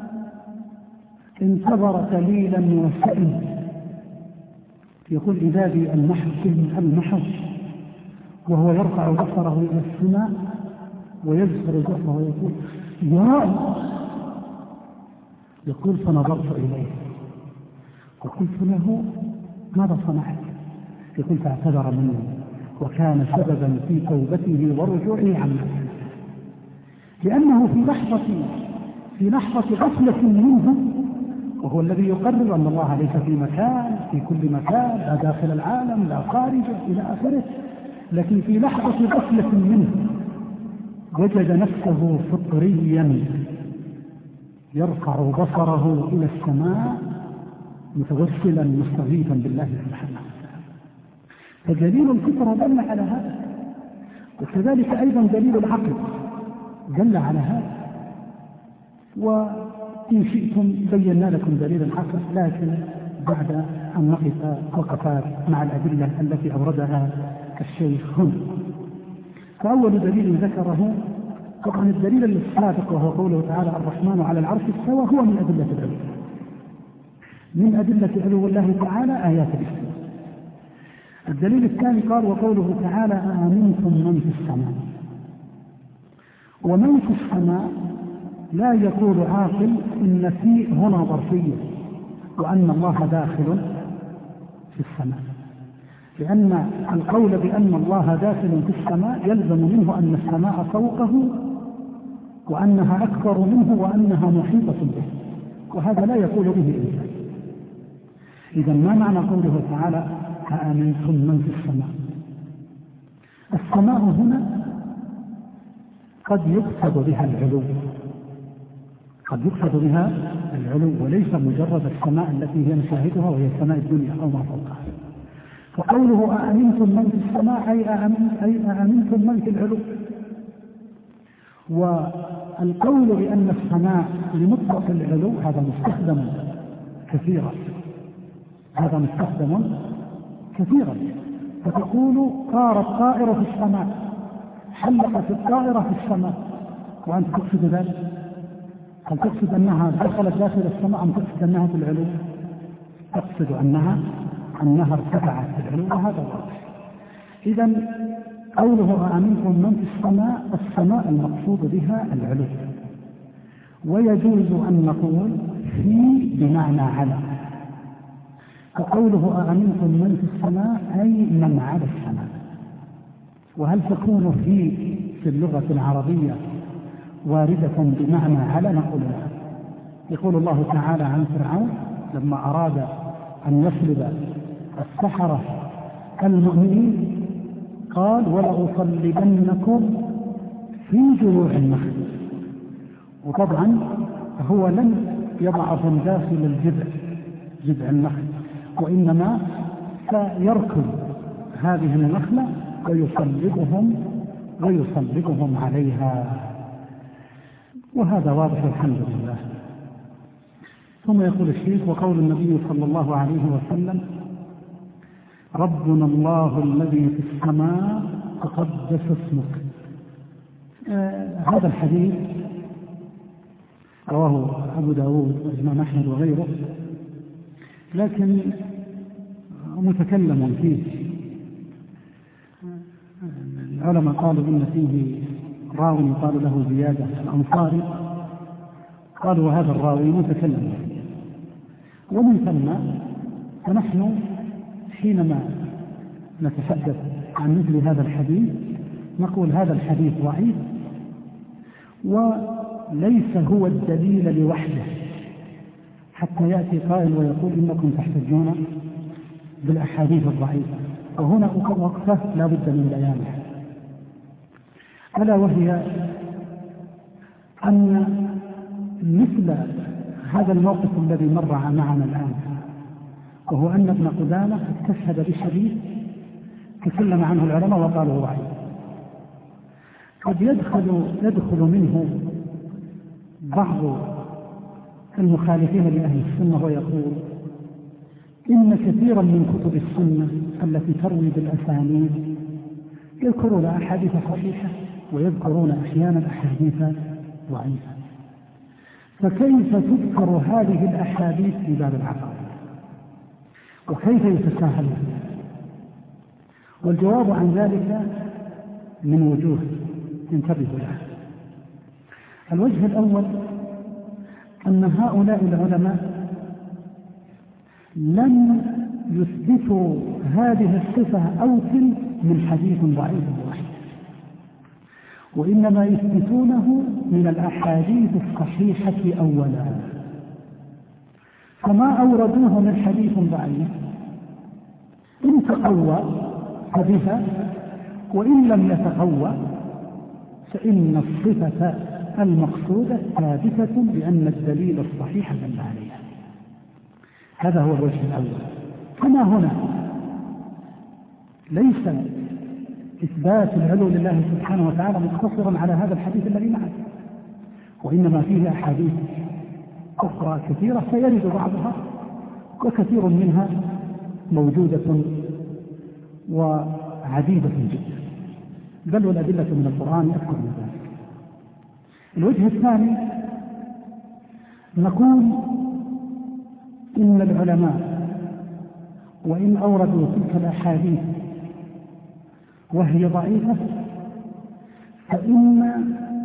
Speaker 2: انتظر قليلا وسئم، يقول: إذا بي المحو المحو وهو يرفع بصره إلى السماء ويذكر جفه ويقول: يا الله. يقول: فنظرت إليه وقلت له: ماذا صنعت؟ يقول: فاعتذر مني وكان سببا في توبته ورجوعه عن نفسه، لأنه في لحظة في لحظة غفلة منه، وهو الذي يقرر أن الله ليس في مكان في كل مكان، لا داخل العالم لا خارجه إلى آخره، لكن في لحظة غفلة منه وجد نفسه فطريا يرفع بصره إلى السماء متوسلا مستغيثا بالله سبحانه وتعالى. فدليل الفطرة دل على هذا، وكذلك أيضا دليل العقل دل على هذا. وإن شئتم بينا لكم دليل العقل، لكن بعد أن نقف وقفات مع الأدلة التي أوردها الشيخ هنا. فأول دليل ذكره طبعا الدليل السابق وهو قوله تعالى: الرحمن على العرش استوى، هو من أدلة العلو، من أدلة علو الله تعالى آيات الاستواء. الدليل الثاني قال: وقوله تعالى: أأمنتم من في السماء. ومن في السماء لا يقول عاقل إن في هنا ظرفية وأن الله داخل في السماء، لأن القول بأن الله داخل في السماء يلزم منه أن السماء فوقه وأنها أكبر منه وأنها محيطة به، وهذا لا يقول به إنسان. إذا ما معنى قوله تعالى: أأمنتم من في السماء؟ السماء هنا قد يقصد بها العلو، قد يقصد بها العلو، وليس مجرد السماء التي هي نشاهدها وهي سماء الدنيا أو ما فوقها. فقوله أأمنتم من في السماء أي أأمنتم من في العلو. والقول بأن السماء لمطلق العلو هذا مستخدم كثيرا، هذا مستخدم كثيرا. فتقول: طار الطائر في السماء، حلقت الطائرة في السماء، وأنت تقصد ذلك؟ هل تقصد أنها دخلت داخل السماء أم تقصد أنها في العلو؟ تقصد أنها أنها ارتفعت في العلو، وهذا واضح. إذا قوله أأمنتم من في السماء، السماء المقصود بها العلو، ويجوز أن نقول في بمعنى على. فقوله أأمنتم من في السماء أي من على السماء. وهل تكون في في اللغة العربية واردة بمعنى على؟ نقول لا. يقول الله تعالى عن فرعون لما أراد أن يسلب السحرة المؤمنين قال ولأصلبنكم في جذوع النخل. وطبعا هو لم يضعهم داخل الجذع جذع النخل، وإنما سيركض هذه النخلة ويصلبهم ويصلبهم عليها، وهذا واضح الحمد لله. ثم يقول الشيخ: وقول النبي صلى الله عليه وسلم: ربنا الله الذي في السماء تقدس اسمك. آه هذا الحديث رواه أبو داود والإمام أحمد وغيره، لكن متكلم فيه. العلماء قالوا إن فيه راوي يقال له زيادة الأنصاري، قالوا هذا الراوي متكلم فيه. ومن ثم فنحن حينما نتحدث عن مثل هذا الحديث نقول هذا الحديث ضعيف، وليس هو الدليل لوحده، حتى يأتي قائل ويقول إنكم تحتجون بالأحاديث الضعيفة. وهنا وقفة لا بد من بيانها، ألا وهي أن مثل هذا الموقف الذي مر معنا الآن، وهو أن ابن قدامة استشهد بحديث تكلم عنه العلماء وقالوا ضعيف، قد يدخل يدخل منه بعض المخالفين لأهل السنة ويقول إن كثيرا من كتب السنة التي تروي بالأسانيد يذكرون أحاديث صحيحة ويذكرون أحيانا أحاديث ضعيفة، فكيف تذكر هذه الأحاديث في باب العقائد؟ وكيف يتساهل؟ والجواب عن ذلك من وجوه انتبهوا لها. الوجه الأول أن هؤلاء العلماء لم يثبتوا هذه الصفة أوتل من حديث ضعيف واحد، وإنما يثبتونه من الأحاديث الصحيحة أولا. فما أوردوه من حديث ضعيف إن تقوى فبها، وإن لم يتقوى فإن الصفة المقصودة ثابتة بأن الدليل الصحيح دل عليها. هذا هو الوجه الأول. كما هنا ليس إثبات العلو لله سبحانه وتعالى مقتصرا على هذا الحديث الذي معه، وإنما فيه أحاديث أخرى كثيرة سيرد بعضها، وكثير منها موجودة وعديدة جدا، بل والأدلة من القرآن أكثر من ذلك. الوجه الثاني نقول إن العلماء وإن أوردوا تلك الأحاديث وهي ضعيفة فإن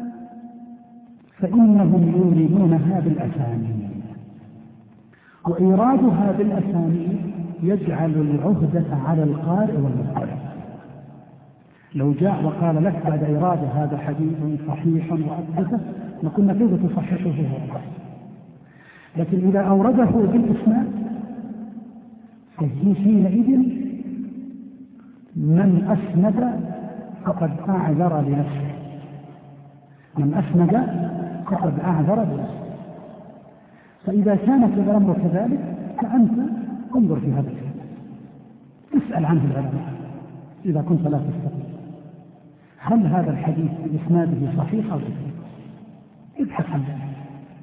Speaker 2: فإنهم يوردونها بالأسانيد، وإيرادها بالأسانيد يجعل العهدة على القارئ والمقرئ. لو جاء وقال لك بعد إيراد هذا حديث صحيح وأثبته نقول كيف تصححه هو؟ لكن إذا أورده بالإسناد فهي حينئذ من أسند فقد أعذر لنفسه، من أسند فقد أعذر لنفسه. فإذا كانت الأمر كذلك فأنت انظر في هذا الكلام، اسأل عنه العلماء إذا كنت لا تستطيع، هل هذا الحديث بإسناده صحيح أو لا؟ ابحث عن ذلك.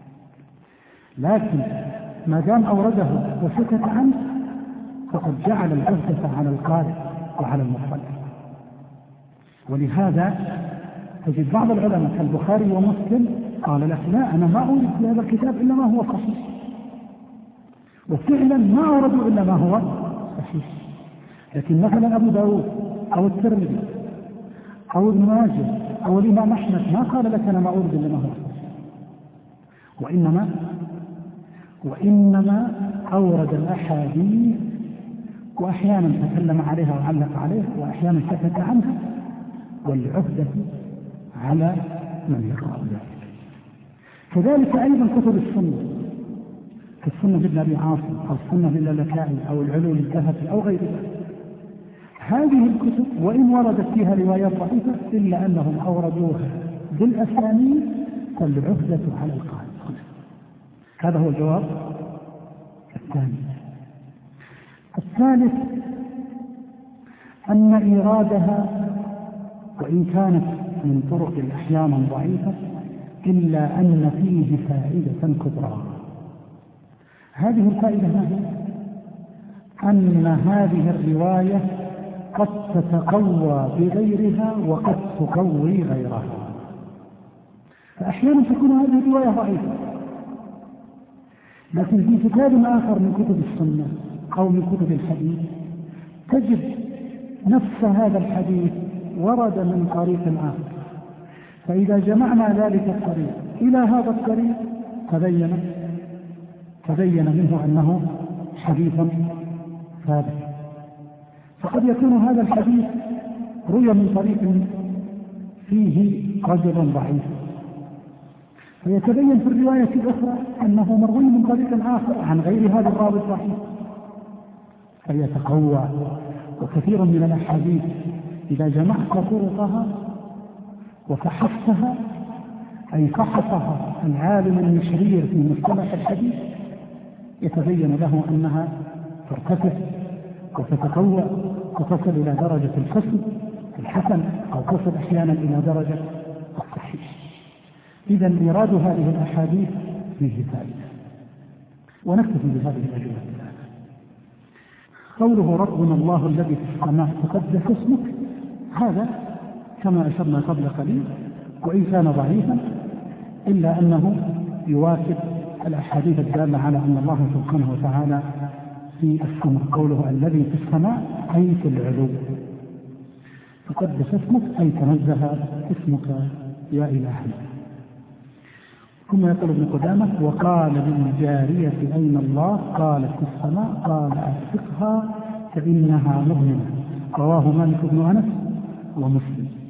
Speaker 2: لكن ما دام أورده وسكت عنه فقد جعل العهدة على القارئ وعلى المطلع. ولهذا تجد بعض العلماء كالبخاري ومسلم قال لك لا، أنا ما أورد في هذا الكتاب إلا ما هو صحيح، وفعلا ما أوردوا إلا ما هو صحيح. لكن مثلا أبو داود أو الترمذي أو ابن ماجه أو الإمام أحمد ما قال لك أنا ما أورد إلا ما هو صحيح، وإنما وإنما أورد الأحاديث وأحيانا تكلم عليها وعلق عليها وأحيانا سكت عنها، والعهدة على من يقرأ ذلك. كذلك أيضا كتب السنة كالسنة لابن أبي عاصم أو السنة للالكائي أو العلو للذهبي أو غير ذلك. هذه الكتب وإن وردت فيها روايات ضعيفة إلا أنهم أوردوها بالأسانيد فالعهدة على القائل. هذا هو الجواب الثاني. الثالث أن إيرادها وإن كانت من طرق أحيانا ضعيفة إلا أن فيه فائدة كبرى. هذه الفائدة ما هي؟ أن هذه الرواية قد تتقوى بغيرها وقد تقوي غيرها. فأحيانا تكون هذه الرواية ضعيفة، لكن في كتاب آخر من كتب السنة أو من كتب الحديث تجد نفس هذا الحديث ورد من طريق آخر، فإذا جمعنا ذلك الطريق إلى هذا الطريق تبين تبين منه أنه حديث ثابت. فقد يكون هذا الحديث روي من طريق فيه رجل ضعيف، فيتبين في الرواية الأخرى أنه مروي من طريق آخر عن غير هذا الراوي الضعيف فيتقوى. وكثير من الأحاديث إذا جمعت طرقها وفحصتها، أي فحصها العالم المشرير في مصطلح الحديث، يتبين له أنها ترتفع وتتقوى وتصل إلى درجة الحسن الحسن أو تصل أحيانا إلى درجة الصحيح. إذا إيراد هذه الأحاديث فيه فائدة. ونكتفي بهذه الأجوبة. قوله ربنا الله الذي في السماء تقدس اسمك، هذا كما أشرنا قبل قليل وإن كان ضعيفا إلا أنه يواكب الأحاديث الدالة على أن الله سبحانه وتعالى في السماء. قوله الذي في السماء أي في العلو، تقدس اسمك أي تنزه اسمك يا إلهي. ثم يقول ابن قدامة وقال للجارية أين الله؟ قالت في السماء. قال أعتقها فإنها مؤمنة. رواه مالك بن أنس ومسلم.